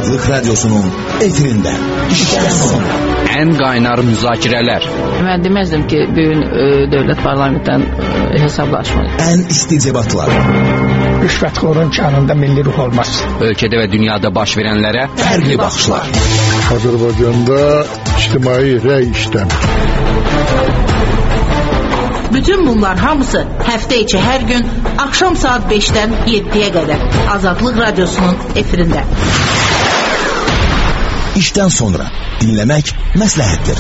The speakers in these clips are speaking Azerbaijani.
Azadlık Radyosu'nun efirinde. İşten sonra. En kaynar müzakireler. Ben demezdim ki bugün devlet parlamentten hesaplaşmalı. En isticebatlar. Rüşvetxorun canında milli ruh olmaz. Ülkede ve dünyada baş verenlere farklı bakışlar. Azərbaycanda ictimai rəy işləmir. Bütün bunlar hamısı həftə içi hər gün axşam saat 5'dən 7'ye kadar Azadlık Radyosu'nun efirinde. İşten sonra dinlemek məsləhətdir.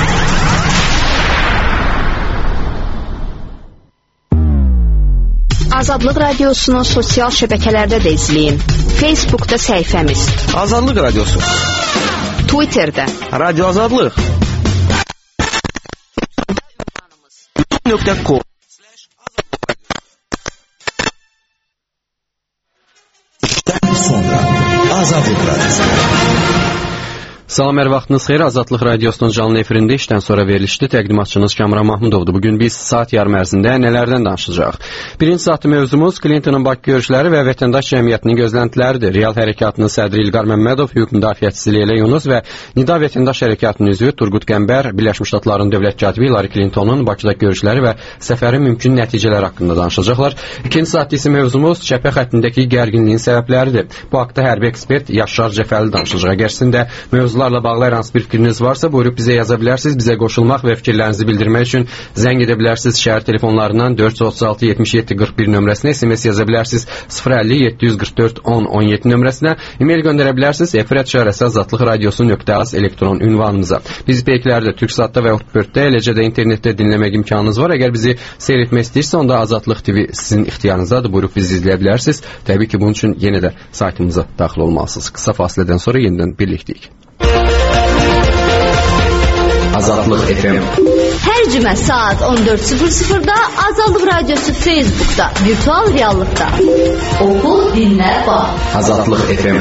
Azadlık Radyosu'nu sosial şəbəkələrdə də izləyin. Facebook'ta səhifəmiz Azadlık Radyosu, Twitter'da Radyo Azadlık .com. İşten sonra Azadlık Radyosu. Salam, hər vaxtınız xeyir. Azadlıq Radyosu'nun canlı efirində işdən sonra verilişli təqdimatçınız Kamran Mahmudovdur. Bugün biz saat yarım ərzində nələrdən danışacağıq? Birinci saatı mövzumuz Clinton'ın Bakı görüşləri və vətəndaş cəmiyyətinin gözləntiləridir. Real Hərəkatının sədri İlqar Məmmədov, hüquq müdafiəçisi Leyla Yunus və Nida Vətəndaş Hərəkatının üzvü Turgut Qəmbər, Birləşmiş Ştatların dövlət katibi Hillary Clinton'un Bakıdakı görüşləri və səfərin mümkün nəticələri haqqında danışacaqlar. İkinci saatda isə mövzumuz çəpə xəttindəki gərginliyin səbəbləridir. Bu haqda hərbi ekspert Yaşar Cəfəli danışacaq. Əgər sizin də mövzularla bağlı hər hansı bir fikriniz varsa, buyurub bizə yaza bilərsiniz. Bizə qoşulmaq və fikirlərinizi bildirmək üçün zəng edə bilərsiniz. Şəhər telefonlarından 436 77 41 nömrəsinə, SMS yaza bilərsiniz 050 744 10 17 nömrəsinə, e-mail göndərə bilərsiniz efir@azadlıqradiosu.az elektron ünvanımıza. Bizi peyklərdə, Türksatda və Ortbörtdə, eləcə də internetdə dinləmək imkanınız var. Əgər bizi seyr etmək istəyirsə, onda Azadlıq TV sizin ixtiyarınızdadır. Buyurub bizi izləyə bilərsiniz. Təbii ki, bunun üçün yenə də saytımıza daxil olmalısınız. Qısa fasilədən sonra yenidən birlikdəyik. Azadlıq FM. Hər cümə saat 14:00-da Azadlıq Radyosu Facebook'da, virtual reallıqda. Oku, dinlə, bax. Azadlıq FM.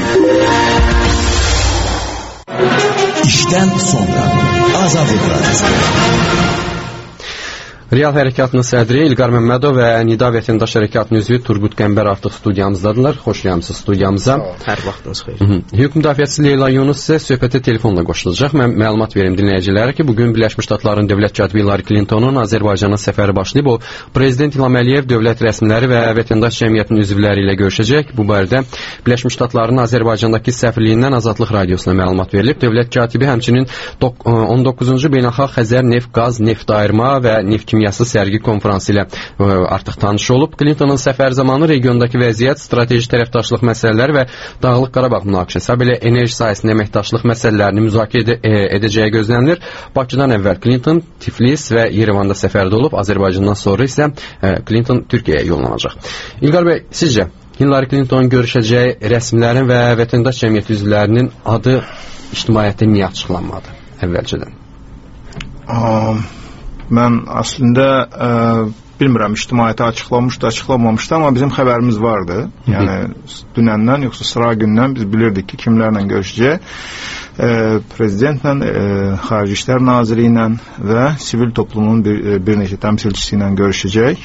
İşten sonra Azadlık Radyosu. Real Hərəkatının sədri İlqar Məmmədov və Nida Vətəndaş Hərəkatının üzvü Turgut Qəmbər artıq studiyamızdadırlar. Xoş gəlmisiniz studiyamıza. Hər vaxtınız xeyir. Hüquq müdafiəçisi Leyla Yunus isə söhbətə telefonla qoşulacaq. Mən məlumat verim dinləyicilərə ki, bugün Birləşmiş Ştatların dövlət katibi Hillary Clinton'un Azərbaycana səfəri başlayıb. O, Prezident İlham Əliyev, dövlət rəsmiləri və vətəndaş cəmiyyətinin üzvləri ilə görüşəcək. Bu barədə Birləşmiş Ştatların Azərbaycandakı səfirliyindən Azadlıq Radiosuna məlumat verilib. Dövlət katibi həmçinin 19-cu Beynəlxalq Xəzər neft, qaz, neft ayırma və neft kimyası sərgi konfransı ilə artıq tanış olub. Clinton'un səfər zamanı regiondakı vəziyyət, strateji tərəfdaşlıq məsələləri və Dağlıq Qarabağ münaqişəsi, belə enerji sahəsində əməkdaşlıq məsələlərini müzakirə edəcəyi gözlənilir. Bakıdan əvvəl Clinton Tiflis və Yerevanda səfərdə olub. Azərbaycandan sonra isə Clinton Türkiyəyə yollanacaq. İlqar bəy, sizcə Hillary Clinton'un görüşəcəyi rəsmilərin və vətəndaş cəmiyyəti üzvlərinin adı ictimaiyyətdə niyə açıqlanmadı əvvəlcədən? Mən əslində bilmirəm, ictimaiyyətə açıqlanmışdı, açıqlanmamışdı, amma bizim xəbərimiz vardı. Yəni dünəndən, yoxsa sıra gündən biz bilirdik ki, kimlərlə görüşəcək. Prezidentlə, Xarici İşlər Naziri ilə və sivil toplumun bir neçə təmsilçisi ilə görüşəcək.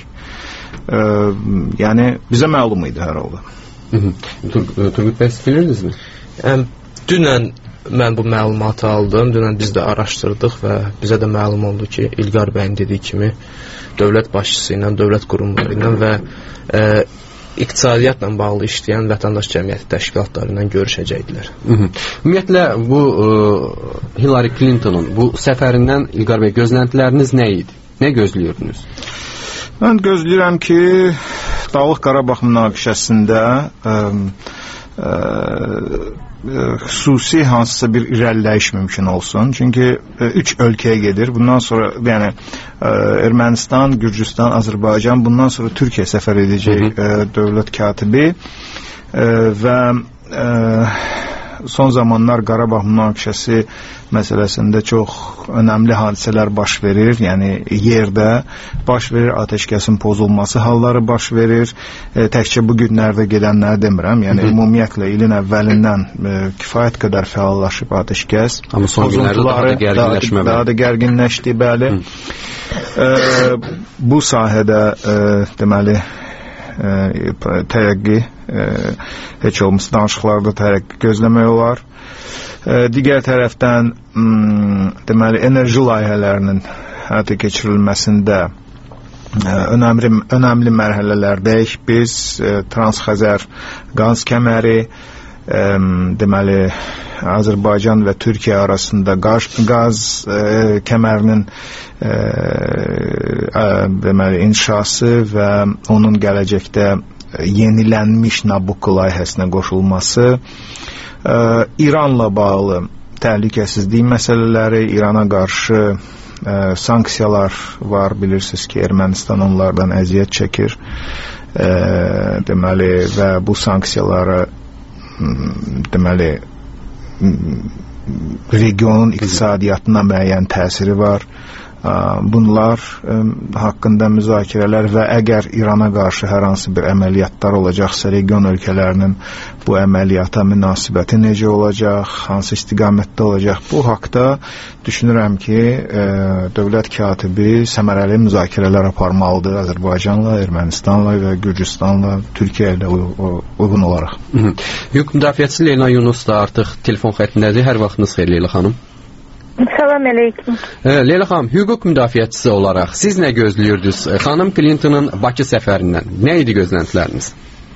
Yəni bizə məlum idi hər halda. Turgut bəy, siz bilirdinizmi? Dünən mən bu məlumatı aldım. Dünən biz də araşdırdıq və bizə də məlum oldu ki, İlqar bəyin dediyi kimi dövlət başçısı ilə, dövlət qurumları ilə və iqtisadiyyatla bağlı işləyən vətəndaş cəmiyyəti təşkilatları ilə görüşəcəkdilər. Ümumiyyətlə, bu Hillary Clinton'un bu səfərindən İlqar bəy gözləntiləriniz nə idi? Nə gözləyirdiniz? Mən gözləyirəm ki, Dağlıq Qarabağ münaqişəsində xüsusi hansısa bir irəliləyiş mümkün olsun. Çünki 3 ölkəyə gedir. Bundan sonra yəni Ermənistan, Gürcüstan, Azərbaycan, bundan sonra Türkiyə səfər edəcək dövlət katibi və son zamanlar Qarabağ münaqişəsi məsələsində çox önəmli hadisələr baş verir. Yəni yerdə baş verir, atəşkəsin pozulması halları baş verir. Təkcə bu günlərdə gedənləri demirəm. Yəni ümumiyyətlə ilin əvvəlindən kifayət qədər fəallaşıb atəşkəs. Amma son günlərdə daha da gərginləşdi, bəli. Bu sahədə deməli tərəqqi, heç olmasa danışıqlarda tərəqqi gözləmək olar. Digər tərəfdən, deməli, enerji layihələrinin həyata keçirilməsində önəmli mərhələlərdəyik. Biz Transxəzər qaz kəməri, deməli, Azərbaycan və Türkiyə arasında qaz kəmərinin deməli, inşası və onun gələcəkdə yenilənmiş Nabucco layihəsinə qoşulması, İranla bağlı təhlükəsizlik məsələləri, İrana qarşı sanksiyalar var, bilirsiniz ki, Ermənistan onlardan əziyyət çəkir, deməli, və bu sanksiyaları, deməli, regionun iqtisadiyyatına müəyyən təsiri var. Bunlar haqqında müzakirələr və əgər İrana qarşı hər hansı bir əməliyyatlar olacaqsa, region ölkələrinin bu əməliyyata münasibəti necə olacaq, hansı istiqamətdə olacaq, bu haqda düşünürəm ki, dövlət katibi səmərəli müzakirələr aparmalıdır Azərbaycanla, Ermənistanla və Gürcüstanla, Türkiyə ilə uyğun olaraq. Hüquq müdafiəçisi Leyla Yunus da artıq telefon xəttindədir. Hər vaxtınız xeyir, Leyla xanım. Salam əleykum. Leyla xanım, hüquq müdafiəçisi olaraq siz nə gözləyirdiniz xanım Clinton'ın Bakı səfərindən? Nə idi gözləntiləriniz?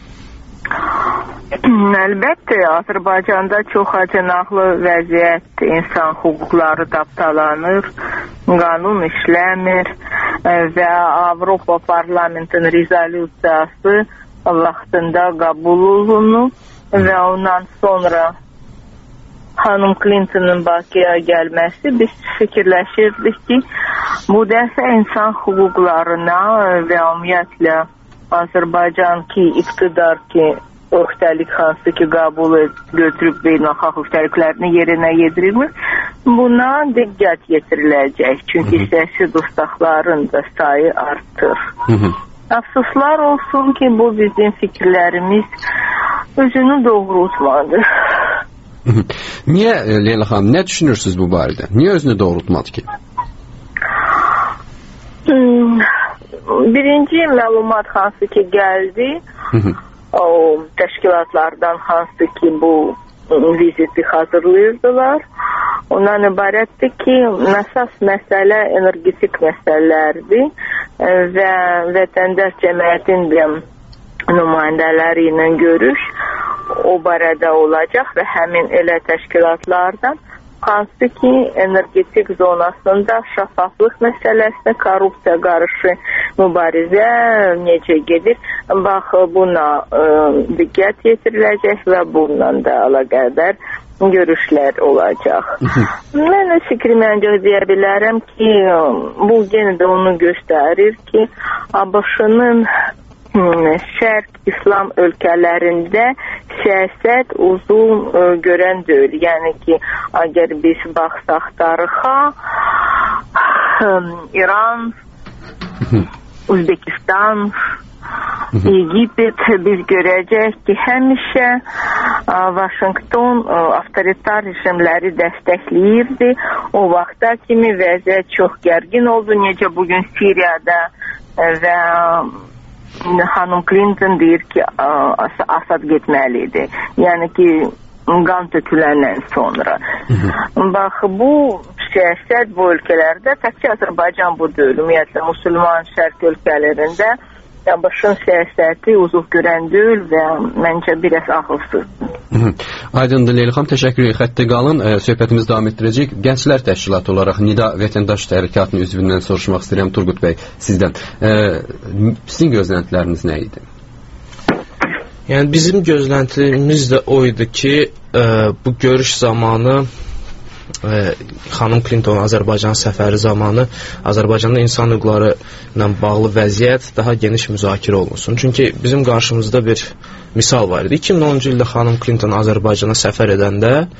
Əlbəttə, Azərbaycanda çox acınaqlı vəziyyət, insan hüquqları tapdalanır, qanun işləmir və Avropa Parlamentinin rezolüsiyası vaxtında qəbul olunub və ondan sonra Xanım Clinton'ın Bakıya gəlməsi, biz fikirləşirdik ki, bu dəfə insan hüquqlarına və ümumiyyətlə Azərbaycan ki, iqtidar ki, öhdəlik hansı ki, qəbul götürüb beynəlxalq öhdəliklərini yerinə yedirilmir, buna diqqət yetiriləcək. Çünki siyasi dostaqların da sayı artır. Əfsuslar olsun ki, bu bizim fikirlərimiz özünü doğrultmadı. Niyə, Leyla xanım, nə düşünürsünüz bu barədə? Niyə özünü doğrultmadı ki? Birinci məlumat hansı ki gəldi, o təşkilatlardan hansı ki bu viziti hazırlayırdılar, ondan ibarətdir ki, əsas məsələ energetik məsələlərdir və vətəndaş cəmiyyətin nümayəndələri ilə görüş o barədə olacaq və həmin elə təşkilatlardan hansı ki energetik zonasında şəffaflıq məsələsinə, korrupsiya qarşı mübarizə necə gedir, bax buna diqqət yetiriləcək və bundan da əlaqədar görüşlər olacaq. Mən öz fikrimi ancaq deyə bilərəm ki, bu yenə də onu göstərir ki, ABŞ-nın Şərq İslam ölkələrində siyasət uzun görən deyil. Yəni ki, əgər biz baxsaq tarixa, İran, Özbekistan, Egipet, biz görəcək ki, həmişə Vaşinqton avtoritar rejimləri dəstəkləyirdi. O vaxta kimi vəziyyət çox gərgin oldu. Necə bugün Siriyada və Xanım Clinton deyir ki, Asad getməlidir. Yəni ki, qan töküləndən sonra. Bax, bu siyasət bu ölkələrdə, təkcə Azərbaycan bu deyil, ümumiyyətlə, müsəlman şərq ölkələrində ABŞ-ın siyasəti uzuq görən deyil və məncə biraz ağılsızdır. Aydındır, Leyla xanım, təşəkkür edirəm. Xəttə qalın, söhbətimiz davam etdirəcək. Gənclər təşkilatı olaraq Nida Vətəndaş Hərəkatının üzvündən soruşmaq istəyirəm, Turqut bəy, sizdən. Sizin gözləntiləriniz nə idi? Yəni, bizim gözləntimiz də o idi ki, bu görüş zamanı Xanım Clinton Azərbaycan səfəri zamanı Azərbaycanda insan hüquqları ilə bağlı vəziyyət daha geniş müzakirə olunsun. Çünki bizim qarşımızda bir misal var idi. 2010-cu ildə Xanım Clinton Azərbaycana səfər edəndə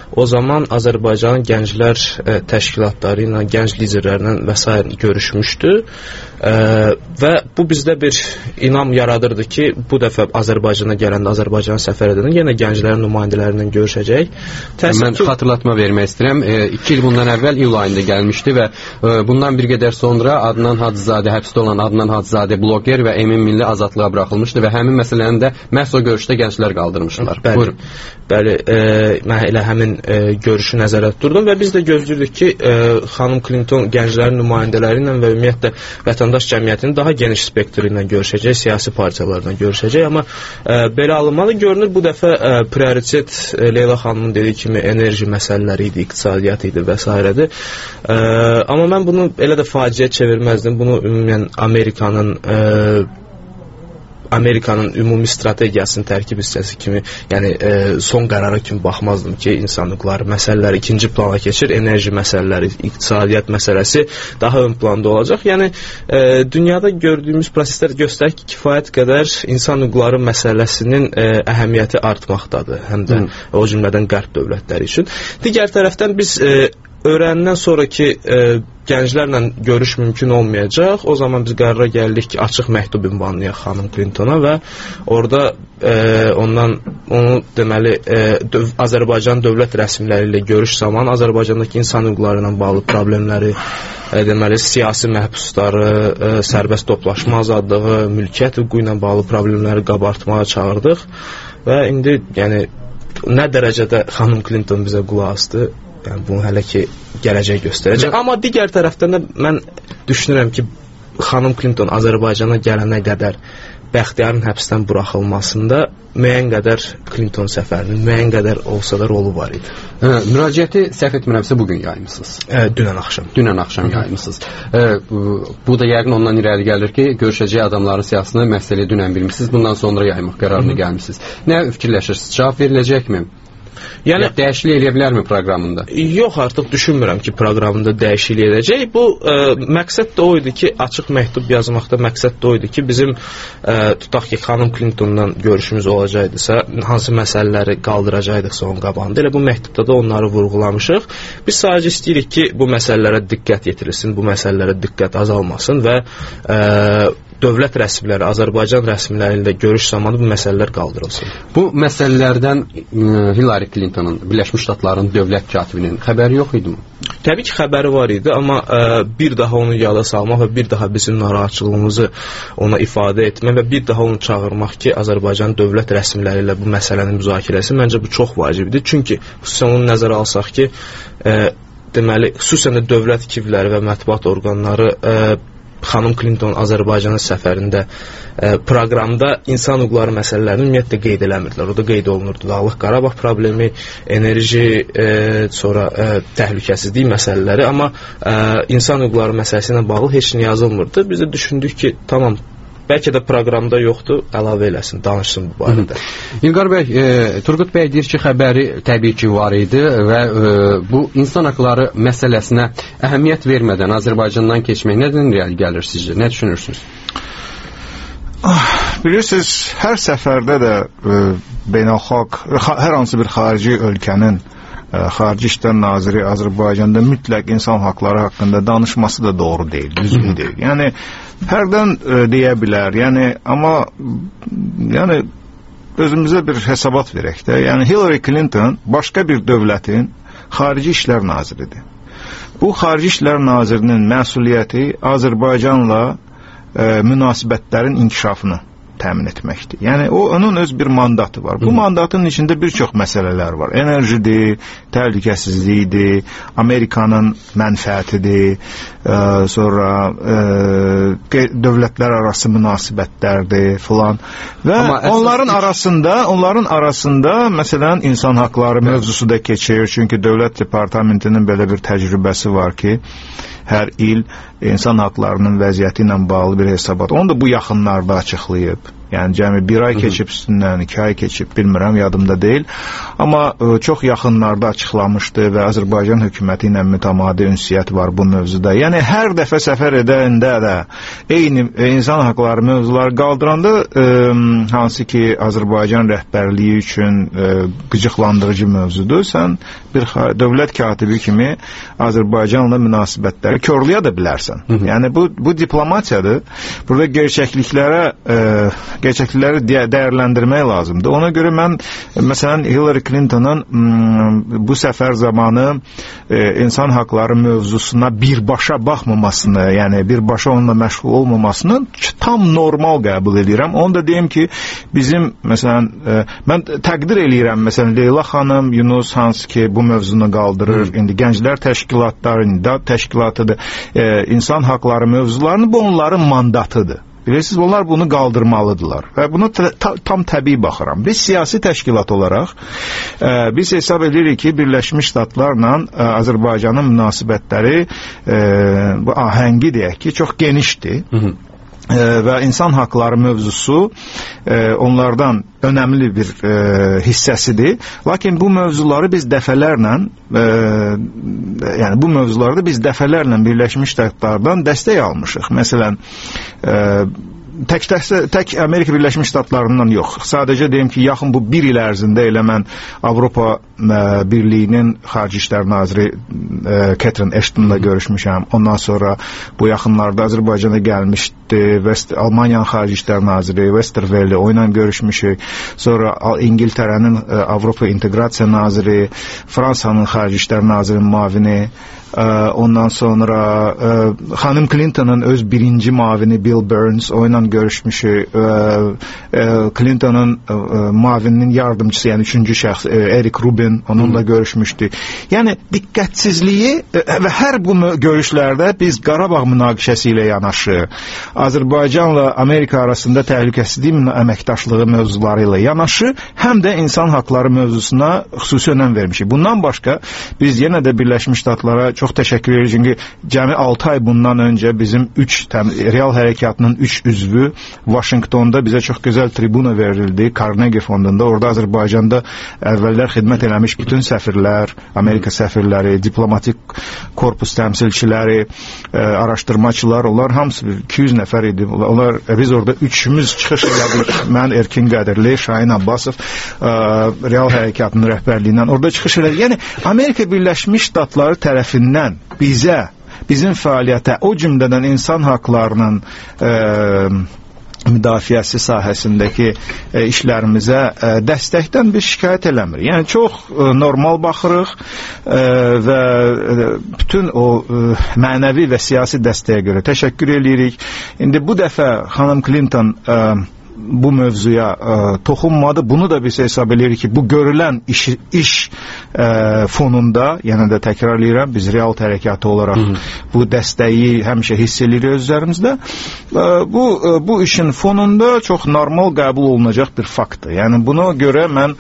o zaman Azərbaycanın gənclər təşkilatları ilə, gənc liderlərlə və s. görüşmüşdü və bu bizdə bir inam yaradırdı ki, bu dəfə Azərbaycana gələndə, Azərbaycana səfər edəndə yenə gənclərin nümayəndələri ilə görüşəcək. Mən xatırlatma vermək istəyirəm. 2 il bundan əvvəl iyul ayında gəlmişdi və bundan bir qədər sonra Adnan Hacızadə, həbsdə olan Adnan Hacızadə bloger və Emin Milli azadlığa buraxılmışdı və həmin məsələni də məhz o görüşdə gənclər qaldırmışlar. Bəli, mən elə həmin görüşü nəzərdə tuturdum və biz də gözləyirdik ki, xanım Clinton gənclərin nümayəndələri ilə və ümumiyyətlə vətəndaş cəmiyyətinin daha geniş spektri ilə görüşəcək, siyasi partiyalarla görüşəcək, amma belə alınmalı görünür bu dəfə prioritet Leyla xanımın dediyi kimi enerji məsələləri idi, iqtisadiyyat idi və s. Amma mən bunu elə də faciə çevirməzdim. Bunu ümumən Amerikanın ümumi strategiyasının tərkib hissəsi kimi, yəni son qərara kimi baxmazdım ki, insanlıqlar məsələləri ikinci plana keçir, enerji məsələləri, iqtisadiyyat məsələsi daha ön planda olacaq. Yəni dünyada gördüyümüz proseslər göstərir ki, kifayət qədər insanlıqları məsələsinin əhəmiyyəti artmaqdadır, həm də o cümlədən qərb dövlətləri üçün. Digər tərəfdən biz öyrəndən sonraki gənclərlə görüş mümkün olmayacaq. O zaman biz qərara gəldik ki, açıq məktub ünvanlayaq xanım Clintona və orada onu deməli Azərbaycan dövlət rəsmiləri ilə görüş zamanı Azərbaycandakı insan hüquqları ilə bağlı problemləri, deməli siyasi məhbusları, sərbəst toplaşma azadlığı, mülkiyyət hüququ ilə bağlı problemləri qabartmağa çağırdıq və indi yəni nə dərəcədə xanım Clinton bizə qulaq asdı, yəni bunu hələ ki gələcək göstərəcək. Amma digər tərəfdən də mən düşünürəm ki, xanım Clinton Azərbaycana gələnə qədər Bəxtiyarın həbsdən buraxılmasında müəyyən qədər Clinton səfərinin müəyyən qədər olsa da rolu var idi. Müraciəti səhv etmirəmsə bugün yaymısınız. Dünən axşam. Dünən axşam yaymısınız. Bu da yəqin ondan irəli gəlir ki, görüşəcək adamların siyasını məsələyə dünən bilmişsiniz, bundan sonra yaymaq qərarına gəlmişsiniz. Nə fikirləşirsiniz? Cavab veriləcəkmi? Yəni dəyişiklik eləyə bilərmi proqramında? Yox, artıq düşünmürəm ki, proqramında dəyişiklik edəcək. Bu məqsəd də o idi ki, açıq məktub yazmaqda məqsəd də o idi ki, bizim tutaq ki, xanım Clintonla görüşümüz olacaqdısa, hansı məsələləri qaldıracaqdıqsa onun qabağında, elə bu məktubda da onları vurğulamışıq. Biz sadəcə istəyirik ki, bu məsələlərə diqqət yetirilsin, bu məsələlərə diqqət azalmasın və dövlət rəsmiləri, Azərbaycan rəsmiləri ilə görüş zamanı bu məsələlər qaldırılsın. Bu məsələlərdən Hillary Clinton'ın, Birləşmiş Ştatların dövlət katibinin xəbəri yox idi mi? Təbii ki, xəbəri var idi, amma bir daha onu yada salmaq və bir daha bizim narahatçılığımızı ona ifadə etmək və bir daha onu çağırmaq ki, Azərbaycan dövlət rəsmiləri ilə bu məsələnin müzakirəsi məncə bu çox vacibdir. Çünki xüsusən onu nəzərə alsaq ki, deməli, xüsusən də dövlət kivləri və mətbuat orqanları xanım Clinton Azərbaycana səfərində proqramda insan hüquqları məsələlərini ümumiyyətlə qeyd eləmirdilər. Orada qeyd olunurdu Dağlıq Qarabağ problemi, enerji, sonra təhlükəsizlik məsələləri, amma insan hüquqları məsələsi ilə bağlı heç nə yazılmırdı. Biz də düşündük ki, tamam, bəlkə də proqramda yoxdur, əlavə eləsin, danışsın bu barədə. İlqar bəy, Turqut bəy deyir ki, xəbəri təbii ki var idi və bu insan haqları məsələsinə əhəmiyyət vermədən Azərbaycandan keçmək nədən irəli gəlir sizcə? Nə düşünürsünüz? Bilirsiniz, hər səfərdə də beynəlxalq, hər hansı bir xarici ölkənin Xarici İşlər Naziri Azərbaycanda mütləq insan haqları haqqında danışması da doğru deyil, düzgün deyil. Yəni hərdən deyə bilər, yəni amma yəni özümüzə bir hesabat verək də. Yəni Hillary Clinton başqa bir dövlətin Xarici İşlər Naziridir. Bu Xarici İşlər Nazirinin məsuliyyəti Azərbaycanla münasibətlərin inkişafını təmin etməkdir. Yəni onun öz bir mandatı var. Bu mandatın içində bir çox məsələlər var. Enerjidir, təhlükəsizlikdir, Amerikanın mənfəətidir, sonra dövlətlər arası münasibətlərdir filan. Və onların arasında məsələn insan haqları mövzusu da keçir. Çünki Dövlət Departamentinin belə bir təcrübəsi var ki, hər il insan haqlarının vəziyyəti ilə bağlı bir hesabat. Onu da bu yaxınlarda açıqlayıb. Yəni cəmi bir ay keçib üstündən, 2 ay keçib, bilmirəm, yadımda deyil. Amma çox yaxınlarda açıqlamışdı və Azərbaycan hökuməti ilə mütəmadi ünsiyyət var bu mövzuda. Yəni hər dəfə səfər edəndə də eyni insan haqları mövzuları qaldıranda hansı ki Azərbaycan rəhbərliyi üçün qıcıqlandırıcı mövzudur. Sən bir dövlət katibi kimi Azərbaycanla münasibətləri körləyə də bilərsən. Yəni bu diplomatiyadır. Burada gerçəklikləri dəyərləndirmək lazımdır. Ona görə mən məsələn Hillary Clinton'ın bu səfər zamanı insan haqları mövzusuna birbaşa baxmamasını, yəni birbaşa onunla məşğul olmamasını tam normal qəbul edirəm. Onu da deyim ki, bizim məsələn mən təqdir eləyirəm məsələn Leyla xanım, Yunus hansı ki bu mövzunu qaldırır. İndi gənclər təşkilatları, İmdad təşkilatıdır. İnsan haqları mövzularını bu onların mandatıdır. Bilirsiniz, onlar bunu qaldırmalıdırlar və buna tam təbii baxıram. Biz siyasi təşkilat olaraq biz hesab edirik ki, Birləşmiş Ştatlarla Azərbaycanın münasibətləri bu ahəngi deyək ki, çox genişdir. Və insan haqları mövzusu onlardan önəmli bir hissəsidir. Lakin bu mövzuları biz dəfələrlə Birləşmiş Ştatlardan dəstək almışıq. Məsələn, tək Amerika Birləşmiş Ştatlarından yox. Sadəcə deyim ki, yaxın bu bir il ərzində elə mən Avropa Birliyinin Xarici İşlər Naziri Catherine Ashton'la görüşmüşəm. Ondan sonra bu yaxınlarda Azərbaycana gəlmişdi. Almaniyanın Xarici İşlər Naziri Westerwelle onunla görüşmüşük. Sonra İngiltərənin Avropa İnteqrasiya Naziri, Fransanın Xarici İşlər Nazirinin müavini, ondan sonra xanım Clinton'ın öz birinci müavini Bill Burns onunla görüşmüşük. Clinton'ın müavininin yardımcısı, yəni üçüncü şəxs Eric Rubin onunla görüşmüşdü. Yəni diqqətsizliyi və hər bu görüşlərdə biz Qarabağ münaqişəsi ilə yanaşı, Azərbaycanla Amerika arasında təhlükəsizlik əməkdaşlığı mövzuları ilə yanaşı, həm də insan haqları mövzusuna xüsusi önəm vermişik. Bundan başqa biz yenə də Birləşmiş Ştatlara çox təşəkkür edirik. Çünki cəmi 6 ay bundan öncə bizim real hərəkatının 3 üzvü Washingtonda bizə çox gözəl tribuna verildi. Carnegie fondunda. Orada Azərbaycanda əvvəllər xidmət eləmiş bütün səfirlər, Amerika səfirləri, diplomatik korpus təmsilçiləri, araşdırmaçılar, onlar hamısı 200 nəfər idi. Biz orada üçümüz çıxış elədik. Mən Erkin Qədirli, Şahin Abbasov, real hərəkatının rəhbərliyindən orada çıxış elədik. Yəni Amerika Birləşmiş Ştatları tərəfindən bizim fəaliyyətə, o cümlədən insan haqlarının müdafiəsi sahəsindəki işlərimizə dəstəkdən bir şikayət eləmir. Yəni çox normal baxırıq və bütün o mənəvi və siyasi dəstəyə görə təşəkkür edirik. İndi bu dəfə xanım Clinton bu mövzuya toxunmadı. Bunu da biz hesab edirik ki, bu görülən iş fonunda, yəni də təkrarlayıram, biz real hərəkatı olaraq bu dəstəyi həmişə hiss edirik özlərimizdə. Bu işin fonunda çox normal qəbul olunacaq bir faktdır. Yəni buna görə mən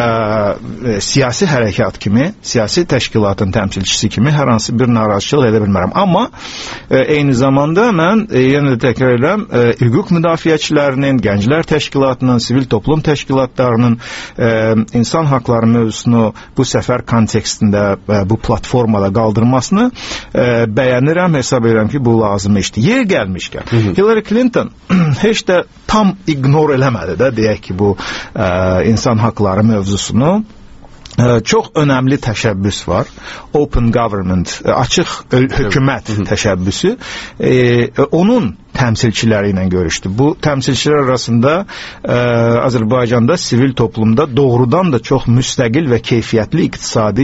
siyasi hərəkat kimi, siyasi təşkilatın təmsilçisi kimi hər hansı bir narazıçılıq edə bilmərəm. Amma eyni zamanda mən yenə də təkrarlayıram, hüquq müdafiəçilərinin, gənclər təşkilatının, sivil toplum təşkilatlarının insan haqları mövzusunu bu səfər kontekstində, bu platformada qaldırmasını bəyənirəm, hesab edirəm ki, bu lazım işdir. Yer gəlmişkən, Hillary Clinton heç də tam ignor eləmədi də, deyək ki, bu insan haqları mövzusunu. Çox önəmli təşəbbüs var. Open government, açıq hökumət təşəbbüsü. Onun təmsilçiləri ilə görüşdü. Bu təmsilçilər arasında Azərbaycanda sivil toplumda doğrudan da çox müstəqil və keyfiyyətli iqtisadi,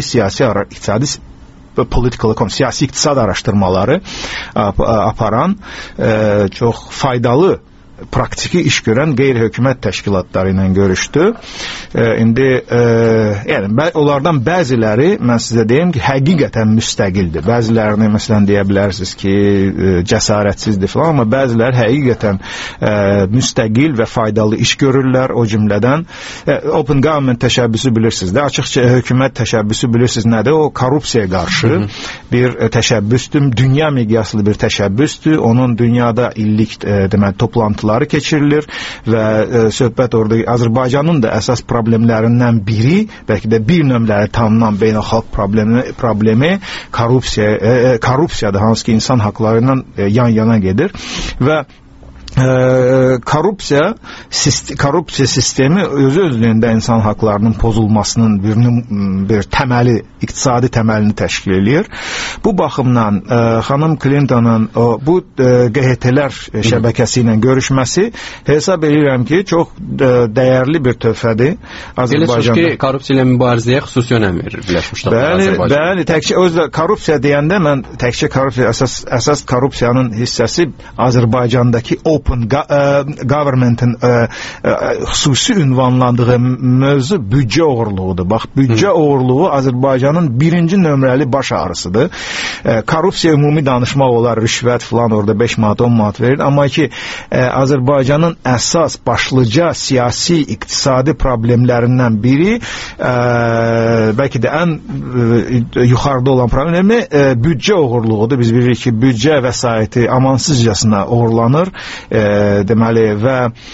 siyasi iqtisad araşdırmaları aparan çox faydalı praktiki iş görən qeyri-hökumət təşkilatları ilə görüşdü. İndi yəni onlardan bəziləri, mən sizə deyim ki, həqiqətən müstəqildir. Bəzilərini məsələn deyə bilərsiniz ki, cəsarətsizdir falan, amma bəziləri həqiqətən müstəqil və faydalı iş görürlər. O cümlədən open government təşəbbüsü bilirsiniz də, açıq hökumət təşəbbüsü bilirsiniz nədir? O korrupsiyaya qarşı bir təşəbbüsdür, dünya miqyaslı bir təşəbbüsdür. Onun dünyada illik demək toplantılar toplantıları keçirilir və söhbət orada Azərbaycanın da əsas problemlərindən biri, bəlkə də bir nömrəli tanınan beynəlxalq problemi korrupsiyadır, hansı ki insan haqları ilə yan-yana gedir və korrupsiya sistemi özü-özlüyündə insan haqlarının pozulmasının bir təməli, iqtisadi təməlini təşkil edir. Bu baxımdan xanım Clinton'un bu QHT-lər şəbəkəsi ilə görüşməsi hesab edirəm ki, çox dəyərli bir töhfədir Azərbaycanda. Bilirsiniz ki, korrupsiya ilə mübarizəyə xüsusi önəm verir Birləşmiş Ştatlar Azərbaycan. Bəli, təkcə özlə korrupsiya deyəndə mən təkcə korrupsiya əsas korrupsiyanın hissəsi Azərbaycandakı open government'in xüsusi ünvanlandığı mövzu büdcə oğurluğudur. Bax, büdcə oğurluğu Azərbaycanın birinci nömrəli baş ağrısıdır. Korrupsiya ümumi danışmaq olar, rüşvət falan orada 5 manat, 10 manat verir. Amma ki, Azərbaycanın əsas, başlıca siyasi, iqtisadi problemlərindən biri, bəlkə də ən yuxarıda olan problemi büdcə oğurluğudur. Biz bilirik ki, büdcə vəsaiti amansızcasına oğurlanır. Deməli və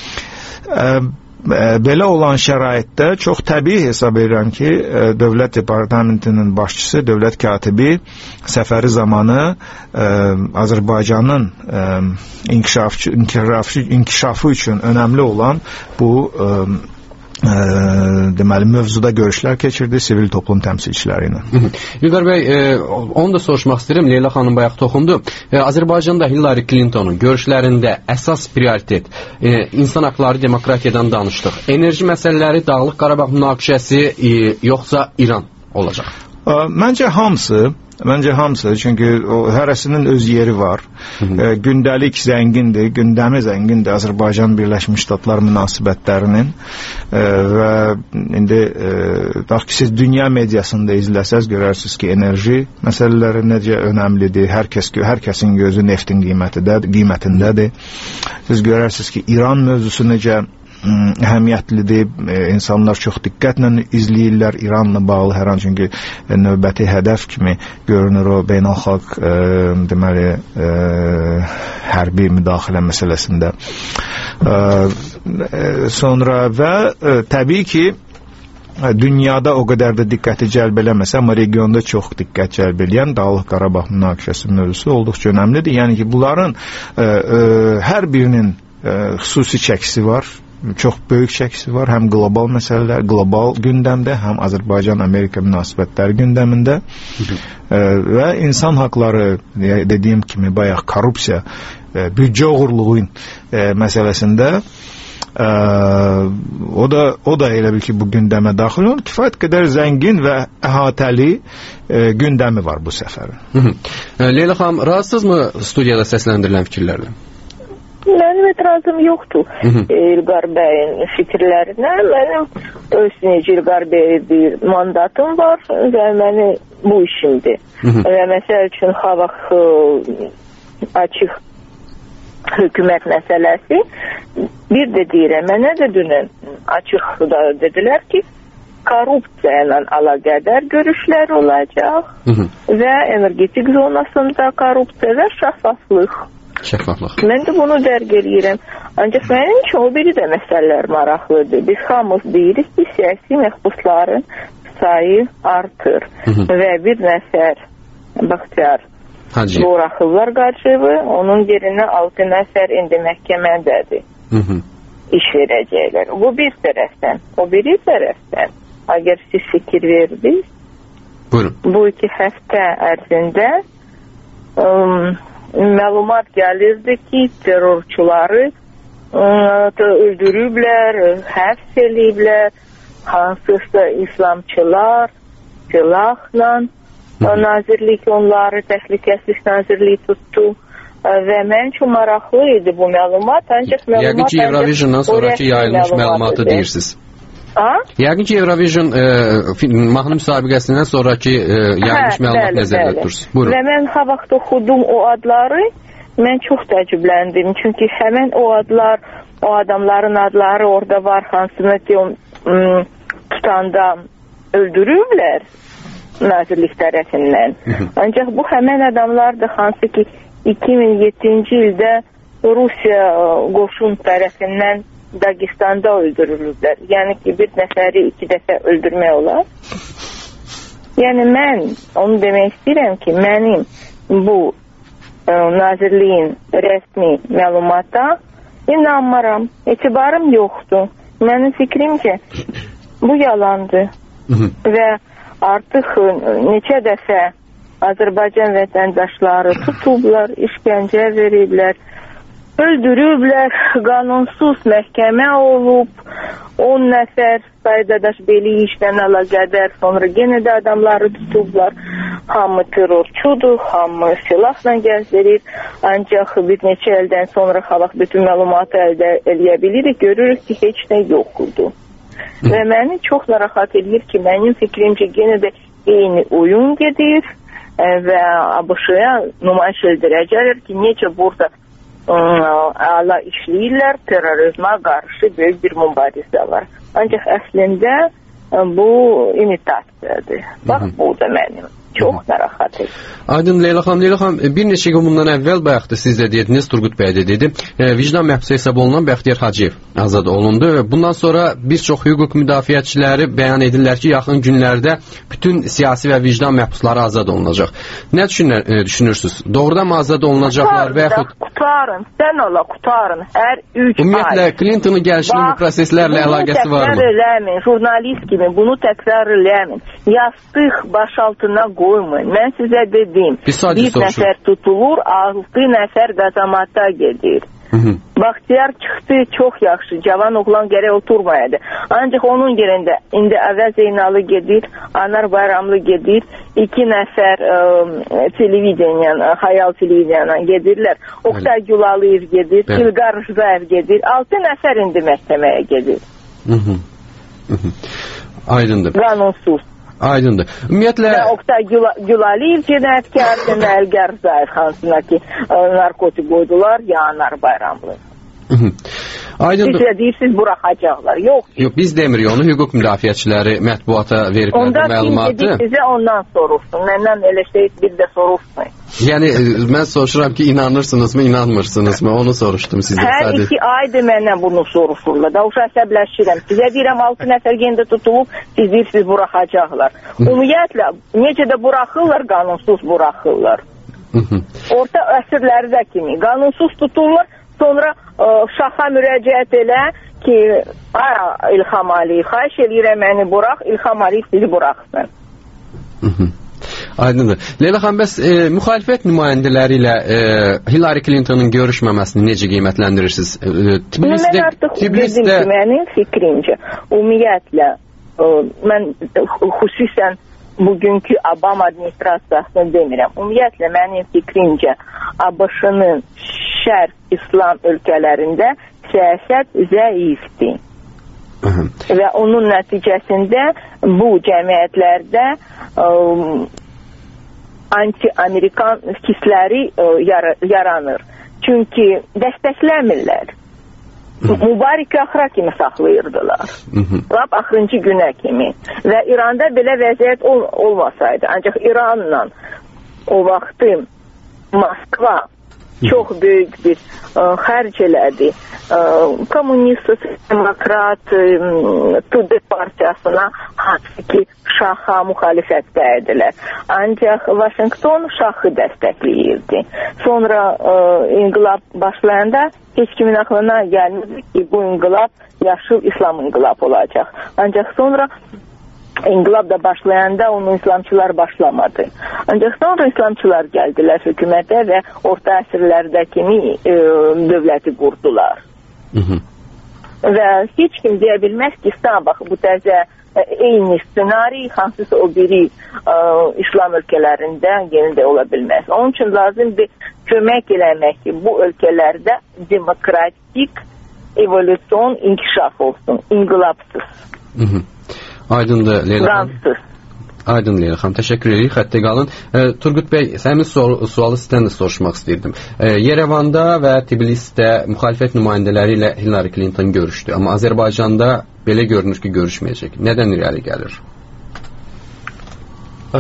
belə olan şəraitdə çox təbii hesab edirəm ki, Dövlət Departamentinin başçısı, dövlət katibi səfəri zamanı Azərbaycanın inkişafı üçün önəmli olan bu deməli mövzuda görüşlər keçirdi sivil toplum təmsilçiləri ilə. İlqar bəy, onu da soruşmaq istəyirəm. Leyla xanım bayaq toxundu. Azərbaycanda Hillary Clinton'un görüşlərində əsas prioritet insan haqları, demokratiyadan danışdıq. Enerji məsələləri, Dağlıq Qarabağ münaqişəsi yoxsa İran olacaq? Məncə hamısı, çünki hərəsinin öz yeri var. Gündəlik zəngindir, gündəmi zəngindir Azərbaycan Birləşmiş Ştatlar münasibətlərinin və indi bax ki, siz dünya mediasında izləsəz görərsiniz ki, enerji məsələləri necə önəmlidir, hər kəsin gözü neftin qiymətindədir. Siz görərsiniz ki, İran mövzusu necə əhəmiyyətlidir. İnsanlar çox diqqətlə izləyirlər İranla bağlı hər an, çünki növbəti hədəf kimi görünür o beynəlxalq deməli hərbi müdaxilə məsələsində. Sonra və təbii ki, dünyada o qədər də diqqəti cəlb eləməsə, amma regionda çox diqqət cəlb eləyən Dağlıq Qarabağ münaqişəsi mövzusu olduqca önəmlidir. Yəni ki, bunların hər birinin xüsusi çəkisi var. Çox böyük çəkisi var, həm qlobal məsələlər, qlobal gündəmdə, həm Azərbaycan-Amerika münasibətləri gündəmində və insan haqları, dediyim kimi, bayaq korrupsiya, büdcə oğurluğu məsələsində o da elə bil ki, bu gündəmə daxil olur. Kifayət qədər zəngin və əhatəli gündəmi var bu səfərin. Leyla xanım, razısınızmı studiyada səsləndirilən fikirlərlə? Mənim etirazım yoxdur İlqar bəyin fikirlərinə. Mənim öz İlqar bəyə bir mandatım var və məni bu işimdir. Və məsəl üçün hava açıq hökumət məsələsi bir də deyirəm, mənə də dünən açıq da dedilər ki, korrupsiya ilə əlaqədar görüşlər olacaq və energetik zonasında korrupsiya və şəffaflıq. Mən də bunu dərk edirəm. Ancaq mənim üçün o biri də məsələlər maraqlıdır. Biz hamımız deyirik ki, siyasi məhbusların sayı artır və bir nəfər Baxtiyar buraxırlar Qaçıvı, onun yerinə 6 nəfər indi məhkəmədədir. İş verəcəklər. Bu bir tərəfdən. O biri tərəfdən, əgər siz fikir verdiniz, bu 2 həftə ərzində məlumat gəlirdi ki, terrorçuları öldürüblər, həbs eləyiblər, hansısa İslamçılar silahla nazirlik onları təhlükəsizlik nazirliyi tutdu və mən üçün maraqlı idi bu məlumat, ancaq məlumat yəqin ki, Eurovision'dan sonraki yayılmış məlumatı deyirsiniz. Yəqin ki, Eurovision mahnı müsabiqəsindən sonraki yayılmış məlumat nəzərdə tutursunuz. Buyurun. Və mən ha vaxt oxudum o adları, mən çox təəccübləndim. Çünki həmin o adlar, o adamların adları orada var, hansını ki, tutanda öldürüblər nazirlik tərəfindən. Ancaq bu həmin adamlardır, hansı ki 2007-ci ildə Rusiya qoşun tərəfindən Dağıstanda öldürülürlər. Yəni ki, bir nəfəri 2 dəfə öldürmək olar. Yəni mən onu demək istəyirəm ki, mənim bu Nazirliyin rəsmi məlumata inanmıram, etibarım yoxdur. Mənim fikrimcə bu yalandır. Və artıq neçə dəfə Azərbaycan vətəndaşları tutublar, işgəncə veriblər, öldürüblər, qanunsuz məhkəmə olub, 10 nəfər sayda belə işlə əlaqədar, sonra yenə də adamları tutublar. Hamı terrorçudur, hamı silahla gəzdirir, ancaq bir neçə ildən sonra xalq bütün məlumatı əldə eləyə bilirik, görürük ki, heç nə yoxdur. Və məni çox narahat edir ki, mənim fikrimcə yenə də eyni oyun gedir və ABŞ-ya nümayiş ediləcəklər ki, necə burada əla işləyirlər, terrorizmə qarşı böyük bir mübarizə var. Ancaq əslində bu imitasiyadır. Bax, bu da mənim çox narahat edir. Aydın Leyla xanım, bir neçə gün bundan əvvəl bayaqda siz də dediniz, Turgut bəy də dedi, vicdan məhbusu hesab olunan Bəxtiyar Hacıyev azad olundu. Bundan sonra bir çox hüquq müdafiəçiləri bəyan edirlər ki, yaxın günlərdə bütün siyasi və vicdan məhbusları azad olunacaq. Nə düşünürsünüz? Doğrudan mı azad olunacaqlar və yaxud... Qutarın, sən ola qutarın, hər 3 ay. Ümumiyyətlə, Clinton'ın gəlişinin bu proseslərlə əlaqəsi var mı? Bunu təkrar eləmin, jurnalist kimi bunu təkrar eləmin. Yastıq baş altına qoymayın. Mən sizə dedim, bir nəfər tutulur, 6 nəfər qazamata gedir. Baxtiyar çıxdı, çox yaxşı, cavan oğlan gərək oturmayadı. Ancaq onun yerində indi Əvəz Zeynal'ı gedir, Anar Bayramlı gedir, 2 nəfər Hayal televizyana gedirlər. Oktay Gülalıyev gedir, İlqar Rızaev gedir, 6 nəfər indi məhkəməyə gedir. Aydındır. Qanunsuz. Aydındır. Ümumiyyətlə... Oktay Gülaliyev cinayətkardır, Əlqər Rızaev hansına ki, narkotik qoydular, ya Anar Bayramlı. Aydındır. Siz deyirsiniz, buraxacaqlar. Yox, biz demirik onu, hüquq müdafiəçiləri mətbuata veriblər bu məlumatı. Onda sizə ondan soruşsun, məndən elə şey bir də soruşmayın. Yəni, mən soruşuram ki, inanırsınızmı, inanmırsınızmı, onu soruşdum sizə. Hər 2 aydır məndən bunu soruşurlar, da uşaq əsəbləşirəm. Sizə deyirəm, 6 nəfər yendə tutulub, siz deyirsiniz, buraxacaqlar. Ümumiyyətlə, necə də buraxırlar, qanunsuz buraxırlar. Orta əsrləri də kimi, qanunsuz tutulurlar, sonra şaxa müraciət elə ki, İlham Aliyev, xahiş eləyirəm məni burax, İlham Aliyev sizi buraxsın. Aydındır. Leyla xanım, bəs müxalifət nümayəndələri ilə Hillary Clinton'ın görüşməməsini necə qiymətləndirirsiniz? Mən artıq dedim ki, mənim fikrimcə, ümumiyyətlə, mən xüsusən bugünkü Obama administrasiyasını demirəm. Ümumiyyətlə, mənim fikrimcə, ABŞ-nın şərq İslam ölkələrində siyasət zəifdir. Və onun nəticəsində bu cəmiyyətlərdə anti-Amerikan hissləri yaranır. Çünki dəstəkləmirlər. Mübarək axıra kimi saxlayırdılar. Lap axırıncı günə kimi. Və İranda belə vəziyyət olmasaydı, ancaq İranla o vaxtı Moskva çox böyük bir xərc elədi. Kommunist, demokrat, TD partiyasına hansı ki şaha müxalifətdə edilər. Ancaq Washington şahı dəstəkləyirdi. Sonra inqilab başlayanda heç kimin aklına gəlmirdi ki, bu inqilab yaşıl İslam inqilab olacaq. Ancaq sonra İnqilab da başlayanda onu İslamçılar başlamadı. Ancaq sonra İslamçılar gəldilər hökumətə və orta əsrlərdə kimi dövləti qurdular. Və heç kim deyə bilməz ki, bax, bu təzə eyni ssenari hansısa o biri İslam ölkələrində yeni də ola bilməz. Onun üçün lazımdır kömək eləmək ki, bu ölkələrdə demokratik evolüsyon inkişaf olsun, inqilabsız. Aydındır Leyla xanım. Aydın Leyla xanım, təşəkkür edirik. Xəttə qalın. Turgut bəy, sənin sualı sizdən də soruşmaq istəyirdim. Yerevanda və Tbilisdə müxalifət nümayəndələri ilə Hillary Clinton görüşdü. Amma Azərbaycanda belə görünür ki, görüşməyəcək. Nədən irəli gəlir?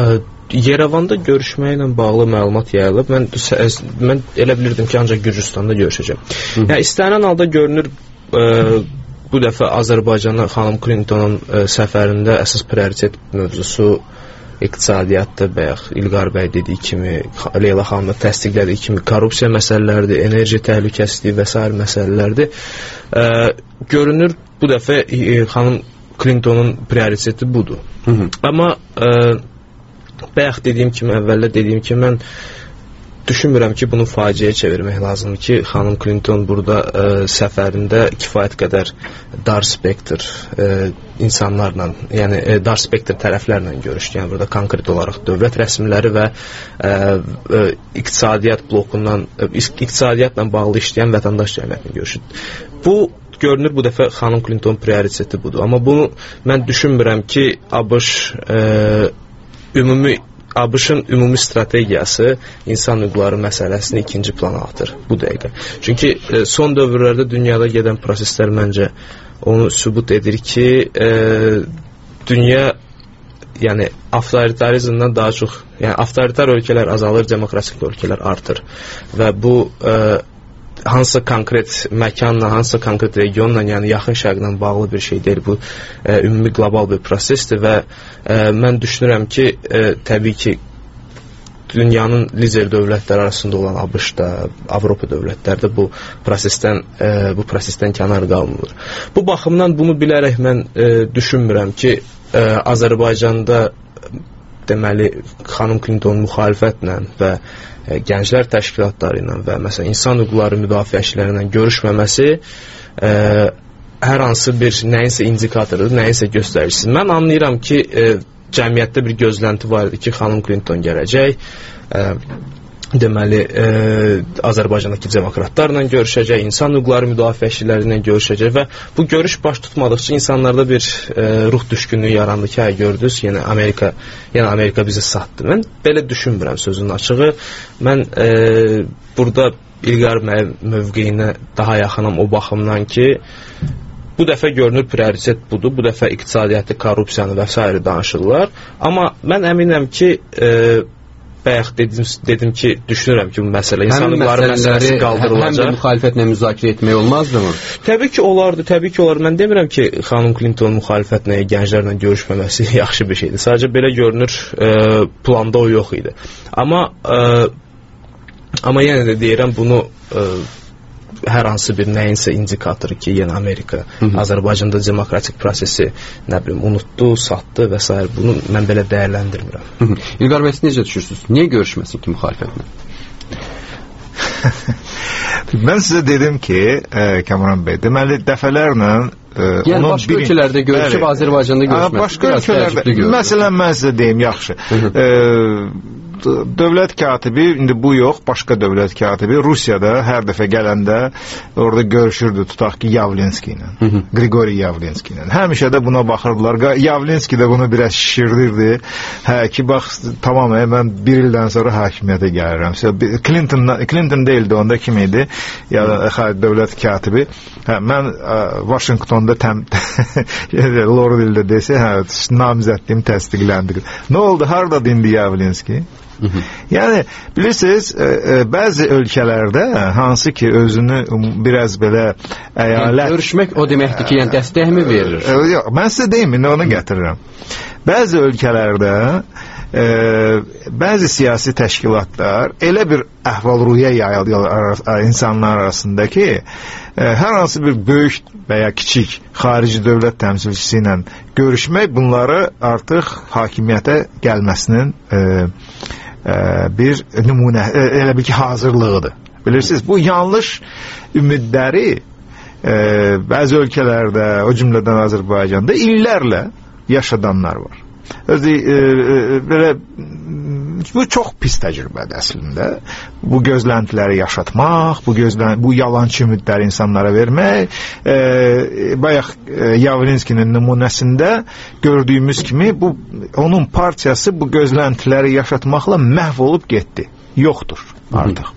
Yerevanda görüşməklə bağlı məlumat yayılıb. Mən elə bilirdim ki, ancaq Gürcüstanda görüşəcəm. Yəni istənilən halda görünür bu dəfə Azərbaycana xanım Clintonun səfərində əsas prioritet mövzusu iqtisadiyyatdır. Bayaq İlqar bəy dediyi kimi, Leyla xanım da təsdiqlədiyi kimi korrupsiya məsələləridir, enerji təhlükəsizliyi və s. məsələlərdir. Görünür bu dəfə xanım Clintonun prioriteti budur. Amma bayaq dediyim kimi, əvvəldə dediyim kimi, mən düşünmürəm ki, bunu faciəyə çevirmək lazımdır ki, xanım Clinton burada səfərində kifayət qədər dar spektr insanlarla, yəni dar spektr tərəflərlə görüşdü. Yəni burada konkret olaraq dövlət rəsmiləri və iqtisadiyyat blokundan, iqtisadiyyatla bağlı işləyən vətəndaş cəmiyyətlə görüşdü. Bu görünür bu dəfə xanım Clinton prioriteti budur. Amma bunu mən düşünmürəm ki, ABŞ-ın ümumi strategiyası insan hüquqları məsələsini ikinci plana atır bu dəqiqə. Çünki son dövrlərdə dünyada gedən proseslər məncə onu sübut edir ki, dünya yəni avtoritarizmdən daha çox, yəni avtoritar ölkələr azalır, demokratik ölkələr artır və bu hansısa konkret məkanla, hansısa konkret regionla, yəni yaxın şərqlə bağlı bir şey deyil. Bu ümumi qlobal bir prosesdir və mən düşünürəm ki, təbii ki, dünyanın lider dövlətləri arasında olan ABŞ-da, Avropa dövlətləri də bu prosesdən kənar qalmır. Bu baxımdan bunu bilərək mən düşünmürəm ki, Azərbaycanda deməli xanım Clinton müxalifətlə və gənclər təşkilatları ilə və məsələn insan hüquqları müdafiəçiləri ilə görüşməməsi hər hansı bir nəyinsə indikatorudur, nəyinsə göstəricisidir. Mən anlayıram ki, cəmiyyətdə bir gözlənti var idi ki, xanım Clinton gələcək, deməli Azərbaycandakı demokratlarla görüşəcək, insan hüquqları müdafiəçiləri ilə görüşəcək və bu görüş baş tutmadıqca insanlarda bir ruh düşkünlüyü yarandı ki, gördünüz, yəni Amerika bizi satdı. Mən belə düşünmürəm sözün açığı. Mən burada İlqar mövqeyinə daha yaxınam o baxımdan ki, bu dəfə görünür prioritet budur, bu dəfə iqtisadiyyatı, korrupsiyanı və s. danışırlar. Amma mən əminəm ki, bayaq dedim ki, düşünürəm ki, bu məsələ insan hüquqları məsələsi qaldırılacaq. Həm də müxalifətlə müzakirə etmək olmazdımı? Təbii ki, olardı, təbii ki, olardı. Mən demirəm ki, xanım Clinton müxalifətlə, gənclərlə görüşməməsi yaxşı bir şeydir. Sadəcə belə görünür, planda o yox idi. Amma yenə də deyirəm, bunu hər hansı bir nəyinsə indikatoru ki, yəni Amerika Azərbaycanda demokratik prosesi, nə bilim, unutdu, satdı və s. Bunu mən belə dəyərləndirmirəm. İlqar bəy, necə düşürsünüz? Niyə görüşməsin ki, müxalifətlə? Mən sizə dedim ki, Kamran bəy, deməli dəfələrlə yəni başqa ölkələrdə görüşüb Azərbaycanda görüşmək. Başqa ölkələrdə, məsələn, mən sizə deyim, yaxşı. Dövlət katibi, indi bu yox, başqa dövlət katibi Rusiyada hər dəfə gələndə orada görüşürdü, tutaq ki, Yavlenski ilə, Grigori Yavlenski ilə. Həmişə də buna baxırdılar. Yavlenski də bunu biraz şişirdirdi. Ki, bax, tamam, mən bir ildən sonra hakimiyyətə gəlirəm. Clinton deyildi, onda kim idi? Dövlət katibi. Mən Washingtonda Lordville'də desə, namizədliyim təsdiqləndir. Nə oldu? Harada dindi Yavlenski? Yəni, bilirsiniz, bəzi ölkələrdə hansı ki özünü biraz belə əyalət... Görüşmək o deməkdir ki, yəni dəstəkmi verir? Yox, mən sizə deyim, indi onu gətirirəm. Bəzi ölkələrdə bəzi siyasi təşkilatlar elə bir əhval-ruhiyyə yayılır insanlar arasında ki, hər hansı bir böyük və ya kiçik xarici dövlət təmsilçisi ilə görüşmək bunları artıq hakimiyyətə gəlməsinin bir nümunə, elə bir ki, hazırlığıdır. Bilirsiniz, bu yanlış ümidləri bəzi ölkələrdə, o cümlədən Azərbaycanda illərlə yaşadanlar var. Belə, bu çox pis təcrübədir əslində. Bu gözləntiləri yaşatmaq, bu yalançı ümidləri insanlara vermək. Bayaq Yavlenskinin nümunəsində gördüyümüz kimi onun partiyası bu gözləntiləri yaşatmaqla məhv olub getdi. Yoxdur artıq.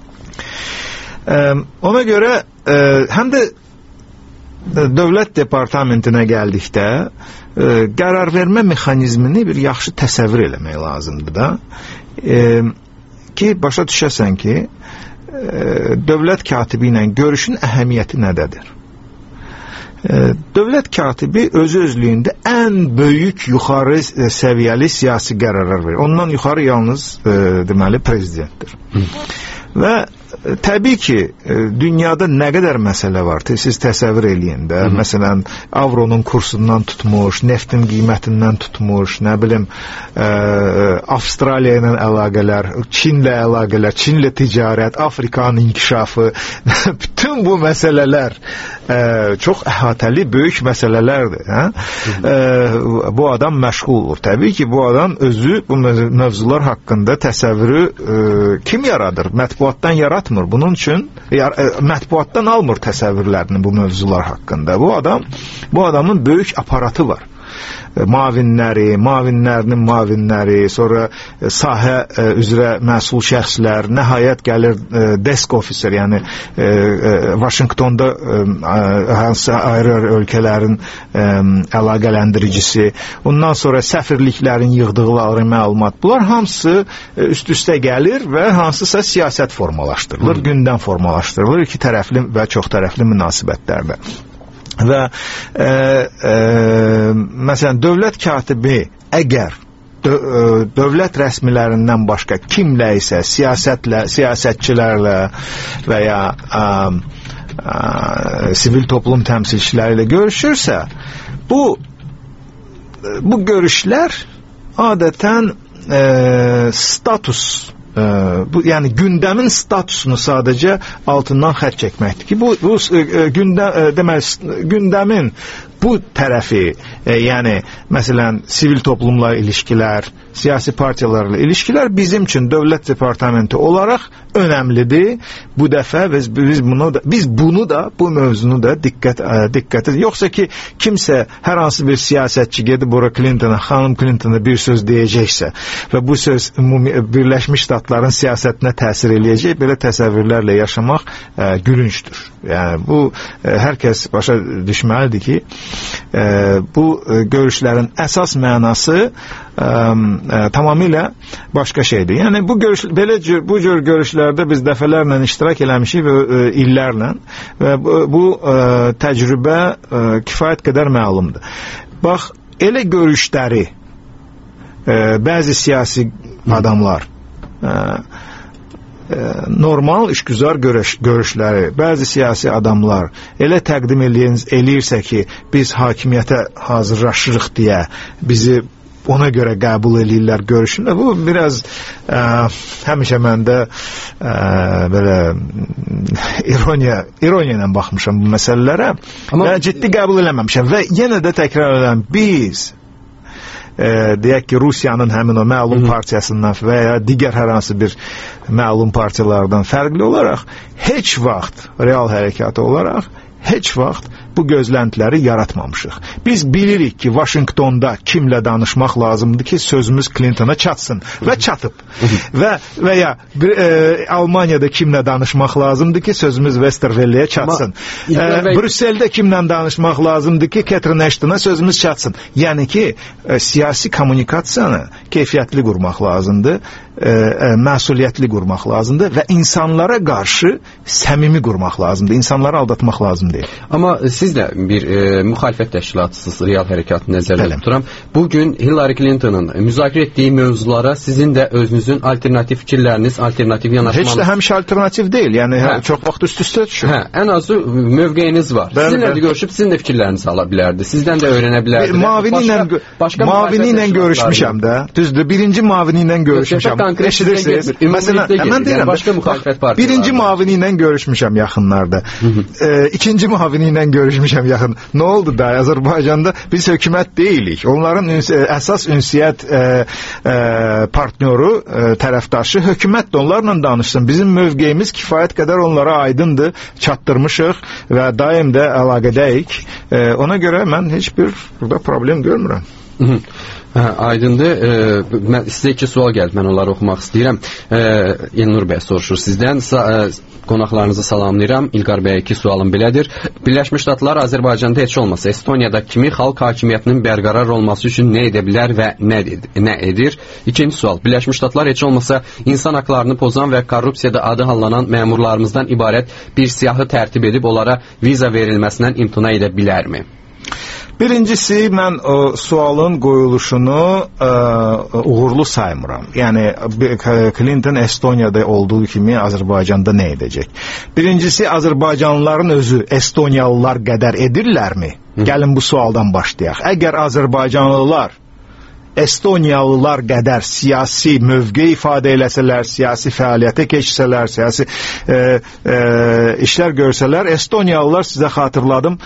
Ona görə həm də dövlət departamentinə gəldikdə qərar vermə mexanizmini bir yaxşı təsəvvür eləmək lazımdır da. Ki, başa düşəsən ki, dövlət katibi ilə görüşün əhəmiyyəti nədədir? Dövlət katibi özü-özlüyündə ən böyük yuxarı səviyyəli siyasi qərarlar verir. Ondan yuxarı yalnız deməli prezidentdir. Və təbii ki, dünyada nə qədər məsələ var, siz təsəvvür eləyin də, məsələn, avronun kursundan tutmuş, neftin qiymətindən tutmuş, nə bilim, Avstraliya ilə əlaqələr, Çinlə əlaqələr, Çinlə ticarət, Afrikanın inkişafı, bütün bu məsələlər çox əhatəli, böyük məsələlərdir. Bu adam məşğul olur. Təbii ki, bu adam özü bu mövzular haqqında təsəvvürü kim yaradır? Mətbuatdan yaratmır. Bunun üçün mətbuatdan almır təsəvvürlərini bu mövzular haqqında. Bu adamın böyük aparatı var. Mavinlərinin mavinləri, sonra sahə üzrə məsul şəxslər, nəhayət gəlir desk officer, yəni Vaşinqtonda hansı ayrı ölkələrin əlaqələndiricisi, ondan sonra səfirliklərin yığdıqları məlumat, bunlar hamısı üst-üstə gəlir və hansısa siyasət formalaşdırılır, gündəm formalaşdırılır iki tərəfli və çox tərəfli münasibətlərdə. Və məsələn, dövlət katibi əgər dövlət rəsmilərindən başqa kimlə isə siyasətçilərlə və ya sivil toplum təmsilçiləri ilə görüşürsə, bu görüşlər adətən status, yəni gündəmin statusunu sadəcə altından xətt çəkməkdir ki, bu gündəmin bu tərəfi, yəni məsələn sivil toplumla ilişkilər, siyasi partiyalarla ilişkilər bizim üçün dövlət departamenti olaraq önəmlidir. Bu dəfə biz bunu da, bu mövzunu da diqqət yoxsa ki, kimsə, hər hansı bir siyasətçi gedib ora xanım Clintona bir söz deyəcəksə və bu söz Birləşmiş Ştatların siyasətinə təsir eləyəcək, belə təsəvvürlərlə yaşamaq gülüncdür. Yəni, bu, hər kəs başa düşməlidir ki, bu görüşlərin əsas mənası tamamilə başqa şeydir. Yəni, bu cür görüşlərdə biz dəfələrlə iştirak eləmişik illərlə və bu təcrübə kifayət qədər məlumdur. Bax, elə görüşləri bəzi siyasi adamlar normal işgüzar görüşləri, bəzi siyasi adamlar elə təqdim eləyirsə ki, biz hakimiyyətə hazırlaşırıq deyə bizi ona görə qəbul eləyirlər görüşünə. Bu biraz həmişə məndə belə ironiya ilə baxmışam bu məsələlərə və ciddi qəbul eləməmişəm və yenə də təkrar edirəm, biz deyək ki, Rusiyanın həmin o məlum partiyasından və ya digər hər hansı bir məlum partiyalardan fərqli olaraq heç vaxt real hərəkatı olaraq heç vaxt bu gözləntiləri yaratmamışıq. Biz bilirik ki, Vaşinqtonda kimlə danışmaq lazımdır ki, sözümüz Clintona çatsın və çatıb. Və ya Almaniyada kimlə danışmaq lazımdır ki, sözümüz Westervelle'yə çatsın. Brüsseldə kimlə danışmaq lazımdır ki, Catherine Ashton'a sözümüz çatsın. Yəni ki, siyasi kommunikasiyanı keyfiyyətli qurmaq lazımdır, məsuliyyətli qurmaq lazımdır və insanlara qarşı səmimi qurmaq lazımdır. İnsanları aldatmaq lazım deyil. Amma siz də bir müxalifət təşkilatçısınız, real hərəkatı nəzərdə tuturam. Bugün Hillary Clinton'ın müzakirə etdiyi mövzulara sizin də özünüzün alternativ fikirləriniz, alternativ yanaşmanız... Heç də həmişə alternativ deyil, yəni çox vaxt üst-üstə düşür. Ən azı mövqeyiniz var. Sizinlə də görüşüb sizin də fikirlərinizi ala bilərdi, sizdən də öyrənə bilərdi. Mavini ilə görüşmüşəm də, düzdür, birinci mavini ilə görüşmüşəm. Eşidirsiniz? Məsələn, mən deyirəm, birinci mavini ilə görüşmüşəm yaxınlarda, ikinci mavini ilə görüşmüşəm yaxın. Nə oldu da Azərbaycanda biz hökumət deyilik. Onların əsas ünsiyyət partnyoru, tərəfdaşı hökumətdir. Onlarla danışsın. Bizim mövqeyimiz kifayət qədər onlara aydındır, çatdırmışıq və daim də əlaqədəyik. Ona görə mən heç bir burada problem görmürəm. Aydındır. Sizə 2 sual gəldi. Mən onları oxumaq istəyirəm. Elnur bəy soruşur sizdən. Qonaqlarınızı salamlayıram. İlqar bəyə 2 sualım belədir. Birləşmiş Ştatlar Azərbaycanda heç olmasa Estoniyada kimi xalq hakimiyyətinin bərqərar olması üçün nə edə bilər və nə edir? 2-ci sual. Birləşmiş Ştatlar heç olmasa insan haqlarını pozan və korrupsiyada adı hallanan məmurlarımızdan ibarət bir siyahı tərtib edib onlara viza verilməsindən imtina edə bilərmi? Birincisi, mən sualın qoyuluşunu uğurlu saymıram. Yəni, Clinton Estoniyada olduğu kimi Azərbaycanda nə edəcək? Birincisi, Azərbaycanlıların özü Estoniyalılar qədər edirlərmi? Gəlin bu sualdan başlayaq. Əgər Azərbaycanlılar Estoniyalılar qədər siyasi mövqe ifadə eləsələr, siyasi fəaliyyətə keçsələr, siyasi işlər görsələr, Estoniyalılar, sizə xatırladım,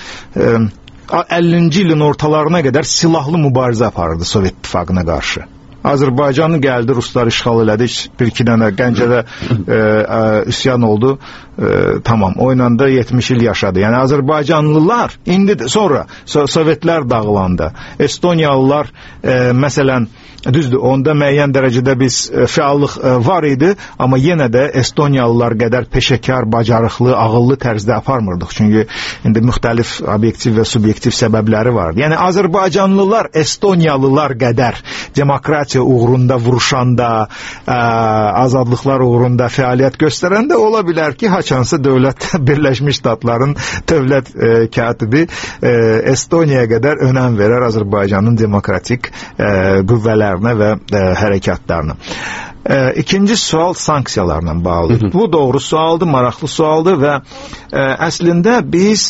50-ci ilin ortalarına qədər silahlı mübarizə aparırdı Sovet İttifaqına qarşı. Azərbaycanı gəldi, Ruslar işğal elədi, bir-iki dənə Gəncədə üsyan oldu, tamam, o ilə da 70 il yaşadı. Yəni Azərbaycanlılar, indi sonra Sovetlər dağılanda, Estoniyalılar, məsələn, düzdür, onda müəyyən dərəcədə biz fəallıq var idi, amma yenə də Estoniyalılar qədər peşəkar, bacarıqlı, ağıllı tərzdə aparmırdıq. Çünki indi müxtəlif obyektiv və subyektiv səbəbləri vardı. Yəni Azərbaycanlılar Estoniyalılar qədər demokratiya uğrunda vuruşanda, azadlıqlar uğrunda fəaliyyət göstərəndə ola bilər ki, haçansa dövlət Birləşmiş Ştatların dövlət katibi Estoniyaya qədər önəm verər Azərbaycanın demokratik qüvvələr və hərəkatlarına. İkinci sual sanksiyalarla bağlıdır. Bu doğru sualdır, maraqlı sualdır və əslində biz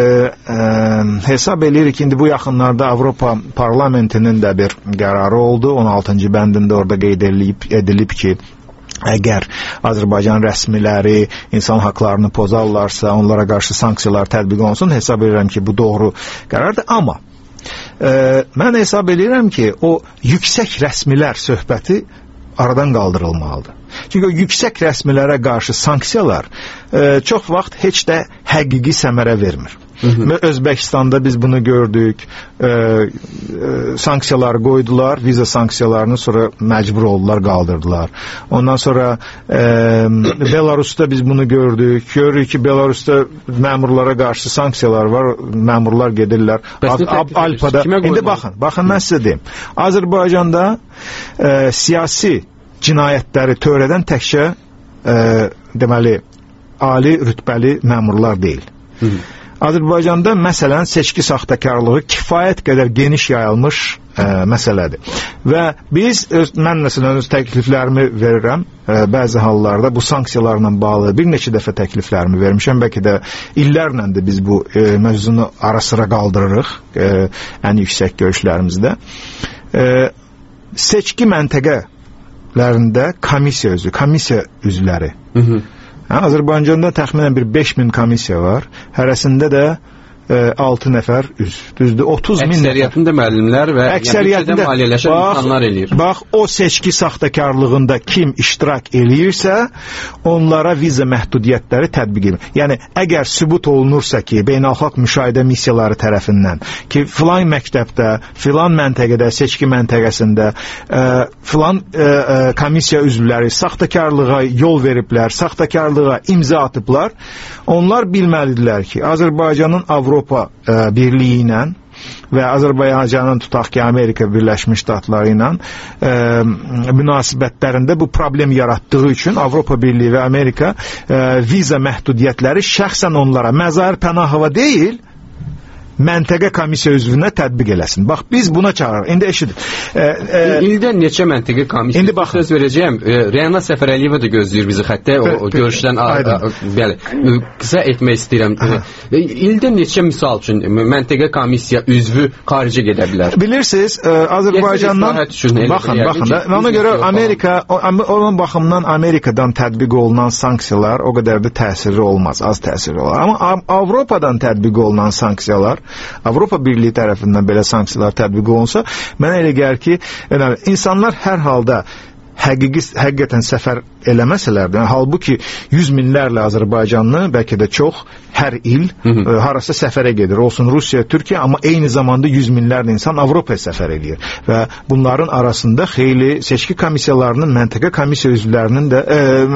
hesab edirik ki, indi bu yaxınlarda Avropa Parlamentinin də bir qərarı oldu. 16-cı bəndində orada qeyd edilib ki, əgər Azərbaycan rəsmiləri insan haqlarını pozarlarsa, onlara qarşı sanksiyalar tətbiq olunsun. Hesab edirəm ki, bu doğru qərardır, amma mən hesab edirəm ki, o yüksək rəsmilər söhbəti aradan qaldırılmalıdır. Çünki o yüksək rəsmilərə qarşı sanksiyalar çox vaxt heç də həqiqi səmərə vermir. Özbəkistanda biz bunu gördük, sanksiyalar qoydular, viza sanksiyalarını sonra məcbur oldular, qaldırdılar. Ondan sonra Belarusda biz bunu gördük, görürük ki, Belarusda məmurlara qarşı sanksiyalar var, məmurlar gedirlər Alpada. İndi baxın, mən sizə deyim, Azərbaycanda siyasi cinayətləri törədən təkcə deməli, ali rütbəli məmurlar deyil. Azərbaycanda məsələn seçki saxtakarlığı kifayət qədər geniş yayılmış məsələdir. Və biz, mən məsələn öz təkliflərimi verirəm, bəzi hallarda bu sanksiyalarla bağlı bir neçə dəfə təkliflərimi vermişəm, bəlkə də illərlə də biz bu mövzunu ara sıra qaldırırıq ən yüksək görüşlərimizdə. Seçki məntəqələrində komissiya üzvləri. Azərbaycanda təxminən bir 5000 komissiya var. Hərəsində də 6 nəfər düzdür, 30 min əksəriyyətində müəllimlər və əksəriyyətində maliyyələşən insanlar eləyir. Bax, o seçki saxtakarlığında kim iştirak eləyirsə, onlara viza məhdudiyyətləri tətbiq edilir. Yəni, əgər sübut olunursa ki, beynəlxalq müşahidə missiyaları tərəfindən ki, filan məktəbdə, filan məntəqədə, seçki məntəqəsində filan komissiya üzvləri saxtakarlığa yol veriblər, saxtakarlığa imza atıblar, onlar bilməlidirlər ki, Azərbaycanın Avropa Birliyi ilə və Azərbaycanın tutaq ki, Amerika Birləşmiş Ştatları ilə münasibətlərində bu problem yaratdığı üçün Avropa Birliyi və Amerika viza məhdudiyyətləri şəxsən onlara məzar pənahova deyil, məntəqə komissiya üzvünə tətbiq eləsin. Bax, biz buna çağırırıq. İndi eşidin. İldə neçə məntəqə komissiya söz verəcəyəm. Rəna Səfərəliyeva da gözləyir bizi xəttə. O görüşdən qısa etmək istəyirəm. İldə neçə misal üçün məntəqə komissiya üzvü xaricə gedə bilər? Bilirsiniz, Azərbaycandan baxın, ona görə onun baxımdan Amerikadan tətbiq olunan sanksiyalar o qədər də təsirli olmaz, az təsirli olar. Amma Avropadan tətbiq olunan sanksiyalar, Avropa Birliyi tərəfindən belə sanksiyalar tətbiq olunsa, mənə elə gəlir ki, insanlar hər halda həqiqətən səfər eləməsələr də, halbuki 100 minlərlə Azərbaycanlı, bəlkə də çox, hər il harasa səfərə gedir. Olsun Rusiya, Türkiyə, amma eyni zamanda 100 minlərlə insan Avropaya səfər edir. Və bunların arasında xeyli seçki komissiyalarının, məntəqə komissiya üzvlərinin də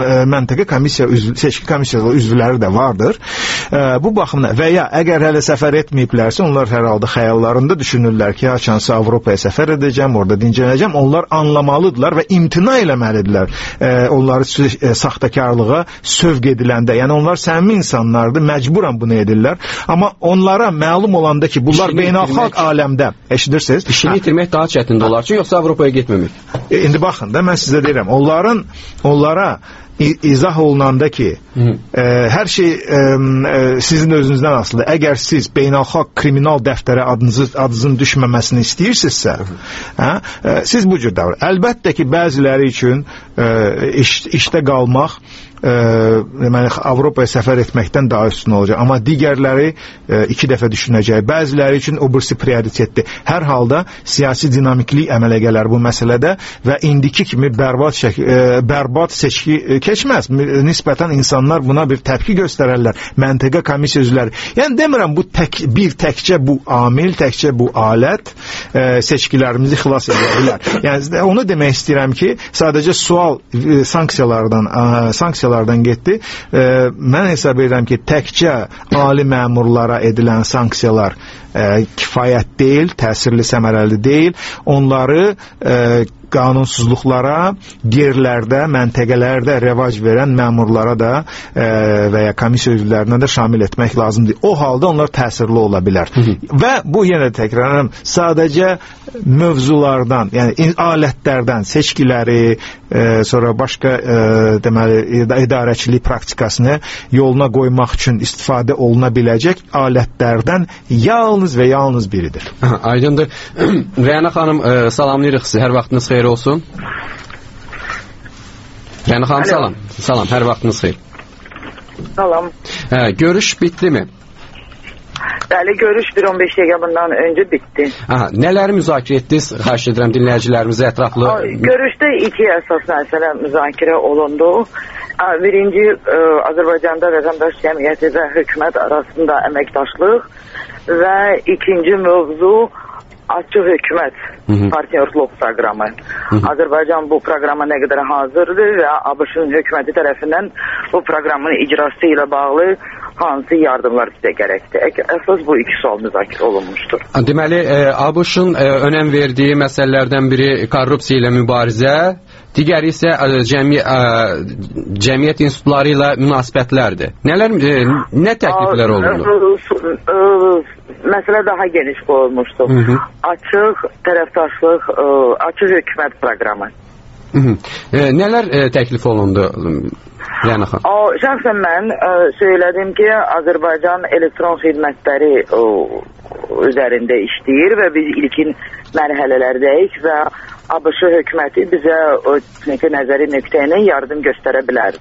seçki komissiyaları üzvləri də vardır. Bu baxımdan və ya əgər hələ səfər etməyiblərsə, onlar hər halda xəyallarında düşünürlər ki, haçansa Avropaya səfər edəcəm, orada dincələcəm. Onlar anlamalıdırlar və imtina eləməlidirlər onları saxtakarlığa sövq ediləndə. Yəni onlar səmimi insanlardır, məcburan bunu edirlər. Amma onlara məlum olanda ki, bunlar beynəlxalq aləmdə, eşidirsiniz? İşini itirmək daha çətindir onlar üçün, yoxsa Avropaya getməmək? İndi baxın da, mən sizə deyirəm, onlara izah olunanda ki, hər şey sizin özünüzdən asılıdır. Əgər siz beynəlxalq kriminal dəftərə adınızın düşməməsini istəyirsinizsə, siz bu cür davranın. Əlbəttə ki, bəziləri üçün işdə qalmaq deməli Avropaya səfər etməkdən daha üstün olacaq. Amma digərləri 2 dəfə düşünəcək. Bəziləri üçün o birisi prioritetdir. Hər halda siyasi dinamiklik əmələ gələr bu məsələdə və indiki kimi bərbad seçki keçməz. Nisbətən insanlar buna bir təpki göstərərlər. Məntəqə komissiya üzvləri. Yəni demirəm bu təkcə bu amil, təkcə bu alət seçkilərimizi xilas edə bilər. Yəni onu demək istəyirəm ki, sadəcə sual sanksiyalardan getdi. Mən hesab edirəm ki, təkcə ali məmurlara edilən sanksiyalar kifayət deyil, təsirli, səmərəli deyil. Onları qanunsuzluqlara, yerlərdə, məntəqələrdə rəvac verən məmurlara da və ya komissiya üzvlərinə də şamil etmək lazımdır. O halda onlar təsirli ola bilər. Və bu yenə də təkrarlanıram, sadəcə mövzulardan, yəni alətlərdən, seçkiləri, sonra başqa deməli idarəçilik praktikasını yoluna qoymaq üçün istifadə oluna biləcək alətlərdən yalnız və yalnız biridir. Aydındır. Rəna xanım, salamlayırıq sizi. Hər vaxtınız xeyir olsun. Rəna xanım, salam. Salam, hər vaxtınız xeyir. Salam. Görüş bitdi mi? Bəli, görüş 1-15 dəqiqə bundan öncə bitdi. Nələri müzakirə etdiniz? Xahiş edirəm dinləyicilərimizə ətraflı. Görüşdə 2 əsas məsələ müzakirə olundu. Birinci, Azərbaycanda vətəndaş cəmiyyəti və hökumət arasında əməkdaşlıq və ikinci mövzu açıq hökumət partnyorluq proqramı. Azərbaycan bu proqrama nə qədər hazırdır və ABŞ-ın hökuməti tərəfindən bu proqramın icrası ilə bağlı hansı yardımlar bizə gərəkdir? Əsas bu 2 sual müzakirə olunmuşdur. Deməli, ABŞ-ın önəm verdiyi məsələlərdən biri korrupsiya ilə mübarizə, digəri isə cəmiyyət institutları ilə münasibətlərdir. Nə təkliflər olundu? Məsələ daha geniş qoyulmuşdur. Açıq tərəfdaşlıq, açıq hökumət proqramı. Nələr təklif olundu? Şəxsən mən söylədim ki, Azərbaycan elektron xidmətləri üzərində işləyir və biz ilkin mərhələlərdəyik və ABŞ hökuməti bizə o nəzəri nöqtəyinə yardım göstərə bilər.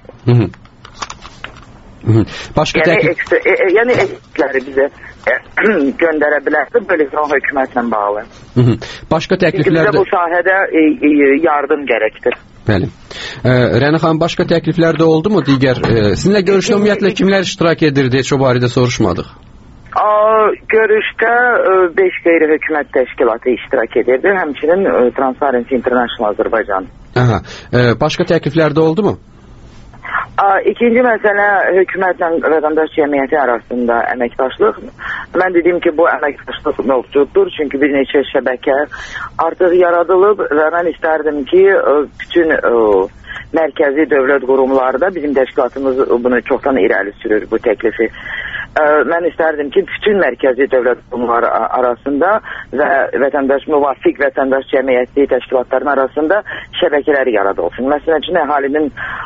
Yəni eksikləri bizə göndərə bilərsə bu elektron hökumətlə bağlı. Başqa təkliflər bizə bu sahədə yardım gərəkdir. Bəli. Rəna xanım, başqa təkliflər də oldu mu digər? Sizinlə görüşdə ümumiyyətlə kimlər iştirak edirdi? Heç o barədə soruşmadıq. Görüşdə 5 qeyri-hökumət təşkilatı iştirak edirdi. Həmçinin Transparency International Azərbaycan. Başqa təkliflər də oldu mu? İkinci məsələ hökumətlə vətəndaş cəmiyyəti arasında əməkdaşlıq. Mən dedim ki, bu əməkdaşlıq mövcuddur. Çünki bir neçə şəbəkə artıq yaradılıb və mən istərdim ki, bütün mərkəzi dövlət qurumlarda bizim təşkilatımız bunu çoxdan irəli sürür bu təklifi. Mən istərdim ki, bütün mərkəzi dövlət qurumları arasında və müvafiq vətəndaş cəmiyyəti təşkilatların arasında şəbəkələr yaradılsın. Məsələn üçün əhalinin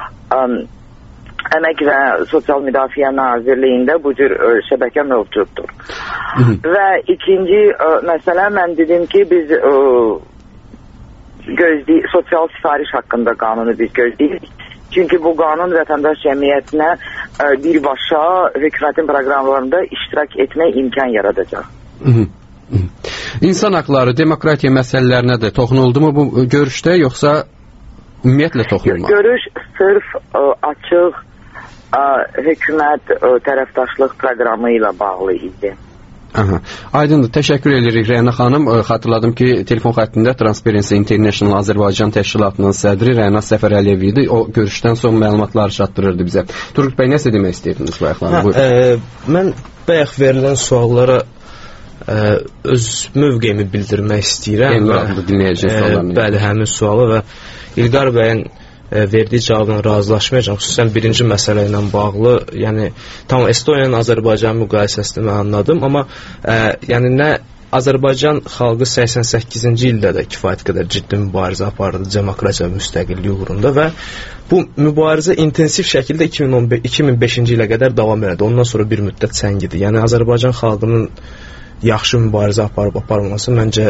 Əmək və Sosial Müdafiə Nazirliyində bu cür şəbəkə mövcuddur. Və ikinci məsələ, mən dedim ki, biz sosial sifariş haqqında qanunu biz gözləyirik. Çünki bu qanun vətəndaş cəmiyyətinə birbaşa hökumətin proqramlarında iştirak etmək imkan yaradacaq. İnsan haqları, demokratiya məsələlərinə də toxunuldu mu bu görüşdə, yoxsa Ümumiyyətlə toxunulmaq. Görüş sırf açıq hökumət tərəfdaşlıq proqramı ilə bağlı idi. Aha. Aydındır. Təşəkkür edirik Rəna xanım. Xatırladım ki, telefon xəttində Transparency International Azərbaycan təşkilatının sədri Rəna Səfərəliyev idi. O görüşdən son məlumatları çatdırırdı bizə. Turgut bəy, nəsə demək istəyirdiniz bayaqlar? Mən bayaq verilən suallara öz mövqeyimi bildirmək istəyirəm. Bəli, həmin sualı və İlqar bəyin verdiyi cavabla razılaşmayacağım. Xüsusən birinci məsələ ilə bağlı, yəni tam Estoniyanın Azərbaycan müqayisəsini mən anladım, amma yəni nə Azərbaycan xalqı 88-ci ildə də kifayət qədər ciddi mübarizə apardı demokratiya və müstəqillik uğrunda və bu mübarizə intensiv şəkildə 2005-ci ilə qədər davam elədi. Ondan sonra bir müddət səngidi. Yəni Azərbaycan xalqının yaxşı mübarizə aparmaması məncə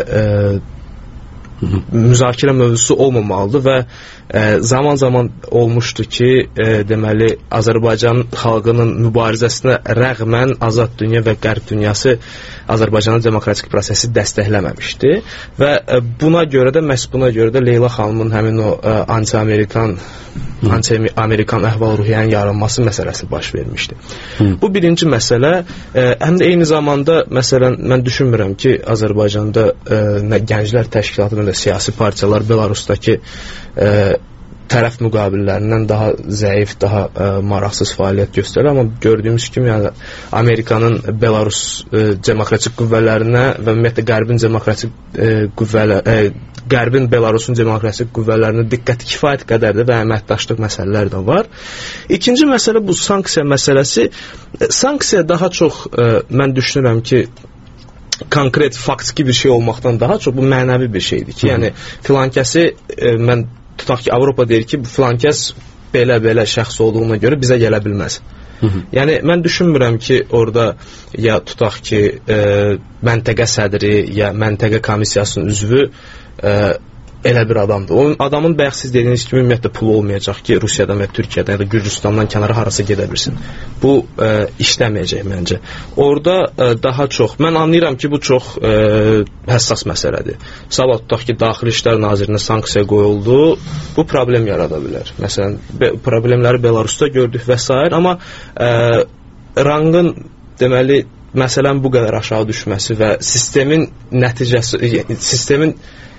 müzakirə mövzusu olmamalıdır və zaman-zaman olmuşdu ki, deməli, Azərbaycan xalqının mübarizəsinə rəğmən Azad dünya və Qərb dünyası Azərbaycanın demokratik prosesi dəstəkləməmişdi və buna görə də, məhz buna görə də Leyla xanımın həmin o anti-Amerikan əhval-ruhiyyənin yaranması məsələsi baş vermişdi. Bu birinci məsələ, həm də eyni zamanda, məsələn, mən düşünmürəm ki, Azərbaycanda nə gənclər təşkilatı, nə də siyasi partiyalar Belarusdakı tərəf müqabillərindən daha zəif, daha maraqsız fəaliyyət göstərir, amma gördüyümüz kimi yəni, Amerikanın Belarus demokratik qüvvələrinə və ümumiyyətlə Qərbin Belarusun demokratik qüvvələrinə diqqəti kifayət qədərdir və əməkdaşlıq məsələləri də var. İkinci məsələ bu sanksiya məsələsi. Sanksiya daha çox, mən düşünürəm ki, konkret, faktiki bir şey olmaqdan daha çox bu mənəvi bir şeydir ki, yəni filankəsi mən tutaq ki, Avropa deyir ki, bu filankəs belə-belə şəxs olduğuna görə bizə gələ bilməz. Yəni, mən düşünmürəm ki, orada ya tutaq ki, məntəqə sədri ya məntəqə komissiyasının üzvü elə bir adamdır. O adamın bayaq siz dediyiniz kimi ümumiyyətlə pulu olmayacaq ki, Rusiyadan və Türkiyədən ya da Gürcüstandan kənara harasa gedə bilsin. Bu işləməyəcək məncə. Orada daha çox, mən anlayıram ki, bu çox həssas məsələdir. Sabah tutaq ki, Daxili İşlər Nazirinə sanksiya qoyuldu, bu problem yarada bilər. Məsələn, problemləri Belarusda gördük və s. Amma rangın, deməli, məsələn bu qədər aşağı düşməsi və sistemin nəticəsi, sistemin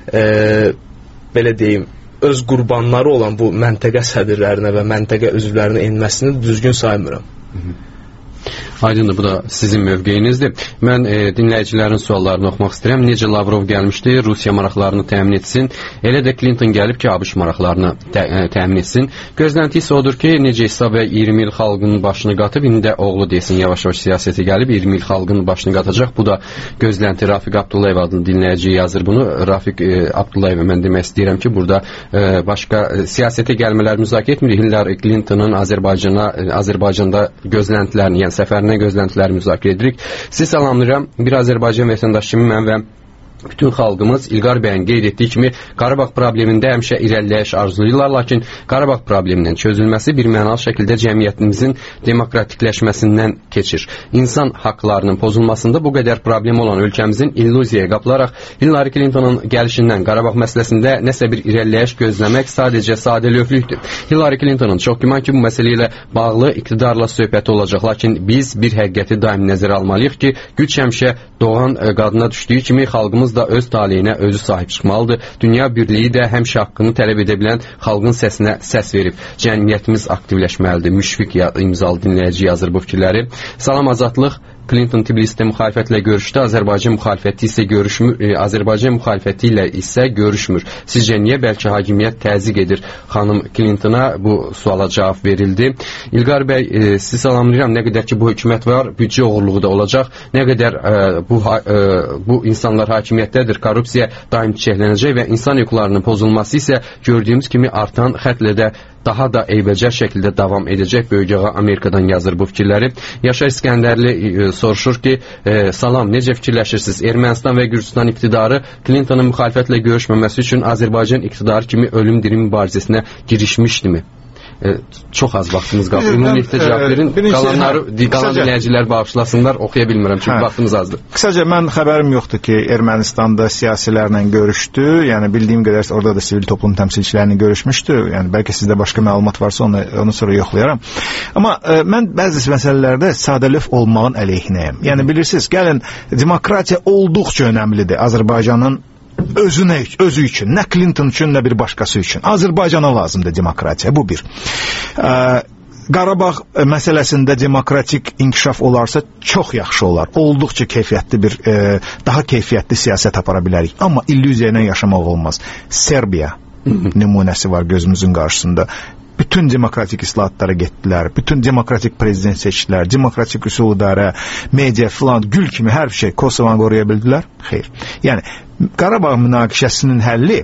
belə deyim, öz qurbanları olan bu məntəqə sədrlərinə və məntəqə üzvlərinə enməsini düzgün saymıram. Aydındır, bu da sizin mövqeyinizdir. Mən dinləyicilərin suallarını oxumaq istəyirəm. Necə Lavrov gəlmişdi, Rusiya maraqlarını təmin etsin, elə də Clinton gəlib ki, ABŞ maraqlarını təmin etsin. Gözlənti isə odur ki, necə İsa və 20 il xalqının başını qatıb, indi də oğlu desin, yavaş-yavaş siyasətə gəlib 20 il xalqının başını qatacaq. Bu da gözlənti. Rafiq Abdullayev adlı dinləyici yazır bunu. Rafiq Abdullayevə mən demək istəyirəm ki, burada başqa siyasətə gəlmələr müzakirə etmirik. Hillary Clinton'ın Azərbaycanda gözləntilərini, yəni səfərinə gözləntiləri müzakirə edirik. Sizi salamlayıram. Bir Azərbaycan vətəndaşı kimi mən və bütün xalqımız İlqar bəyin qeyd etdiyi kimi Qarabağ problemində həmişə irəliləyiş arzulayırlar, lakin Qarabağ probleminin çözülməsi bir mənalı şəkildə cəmiyyətimizin demokratikləşməsindən keçir. İnsan haqlarının pozulmasında bu qədər problem olan ölkəmizin illüziyaya qapılaraq Hillary Clinton'ın gəlişindən Qarabağ məsələsində nəsə bir irəliləyiş gözləmək sadəcə sadəlövhlükdür. Hillary Clinton'ın çox güman ki, bu məsələ ilə bağlı iqtidarla söhbəti olacaq, lakin biz bir həqiqəti daim nəzərə almalıyıq ki, güc həmişə doğan qadına düşdüyü kimi xalqımız da öz taleyinə özü sahib çıxmalıdır. Dünya birliyi də həmişə haqqını tələb edə bilən xalqın səsinə səs verib. Cəmiyyətimiz aktivləşməlidir. Müşfiq imzalı dinləyici yazır bu fikirləri. Salam Azadlıq. Clinton Tbilisdə müxalifətlə görüşdü, Azərbaycan müxalifəti ilə isə görüşmür. Sizcə niyə? Bəlkə hakimiyyət təzyiq edir. Xanım Clinton'a bu suala cavab verildi. İlqar bəy, sizi salamlayıram. Nə qədər ki bu hökumət var, büdcə oğurluğu da olacaq. Nə qədər bu insanlar hakimiyyətdədir, korrupsiya daim çiçəklənəcək və insan hüquqlarının pozulması isə gördüyümüz kimi artan xətlə də daha da eybəcər şəkildə davam edəcək. Böyükağa Amerikadan yazır bu fikirləri. Yaşar İskəndərli soruşur ki, salam, necə fikirləşirsiniz? Ermənistan və Gürcüstan iqtidarı Clinton'ın müxalifətlə görüşməməsi üçün Azərbaycan iqtidarı kimi ölüm-dirim mübarizəsinə girişmişdimi? Çox az vaxtımız qaldı. Ümumilikdə cavab verin. Qalan dinləyicilər bağışlasınlar, oxuya bilmirəm çünki vaxtımız azdır. Qısaca mən xəbərim yoxdur ki, Ermənistanda siyasilərlə görüşdü. Yəni bildiyim qədər orada da sivil toplum təmsilçilərini görüşmüşdü. Yəni bəlkə sizdə başqa məlumat varsa onu sonra yoxlayaram. Amma mən bəzi məsələlərdə sadəlöv olmağın əleyhinəyəm. Yəni bilirsiniz, gəlin demokratiya olduqca önəmlidir Azərbaycanın özü üçün, nə Clinton üçün, nə bir başqası üçün. Azərbaycana lazımdır demokratiya, bu bir. Qarabağ məsələsində demokratik inkişaf olarsa çox yaxşı olar. Olduqca keyfiyyətli daha keyfiyyətli siyasət apara bilərik. Amma illüziya ilə yaşamaq olmaz. Serbiya nümunəsi var gözümüzün qarşısında. Bütün demokratik islahatlara getdilər, bütün demokratik prezident seçdilər, demokratik üsul idarə, media filan, gül kimi hər şey Kosovanı qoruya bildilər? Xeyr. Yəni, Qarabağ münaqişəsinin həlli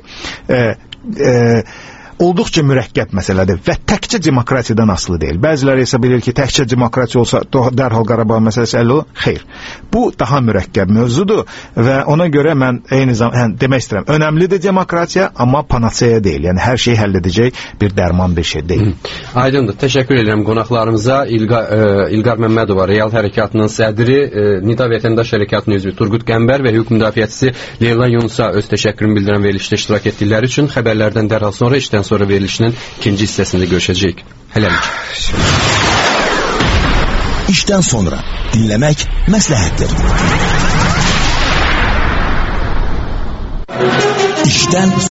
olduqca mürəkkəb məsələdir və təkcə demokratiyadan asılı deyil. Bəziləri hesab edir ki, təkcə demokratiya olsa dərhal Qarabağ məsələsi həll olur. Xeyr. Bu daha mürəkkəb mövzudur və ona görə mən eyni zamanda demək istəyirəm, önəmlidir demokratiya, amma panaseya deyil. Yəni hər şeyi həll edəcək bir dərman bir şey deyil. Aydındır. Təşəkkür edirəm qonaqlarımıza. İlqar Məmmədova, Real Hərəkatının sədri, Nida Vətəndaş Hərəkatının üzvü Turqut Qəmbər və hüquq müdafiəçisi Leyla Yunusa öz təşəkkürümü bildirən verilişdə iştirak etdikləri üçün xəbərlərdən dərhal sonra işdən sonra verilişinin ikinci hissəsində görüşəcəyik. Hələlik. İşdən sonra dinləmək məsləhətdir. İşdən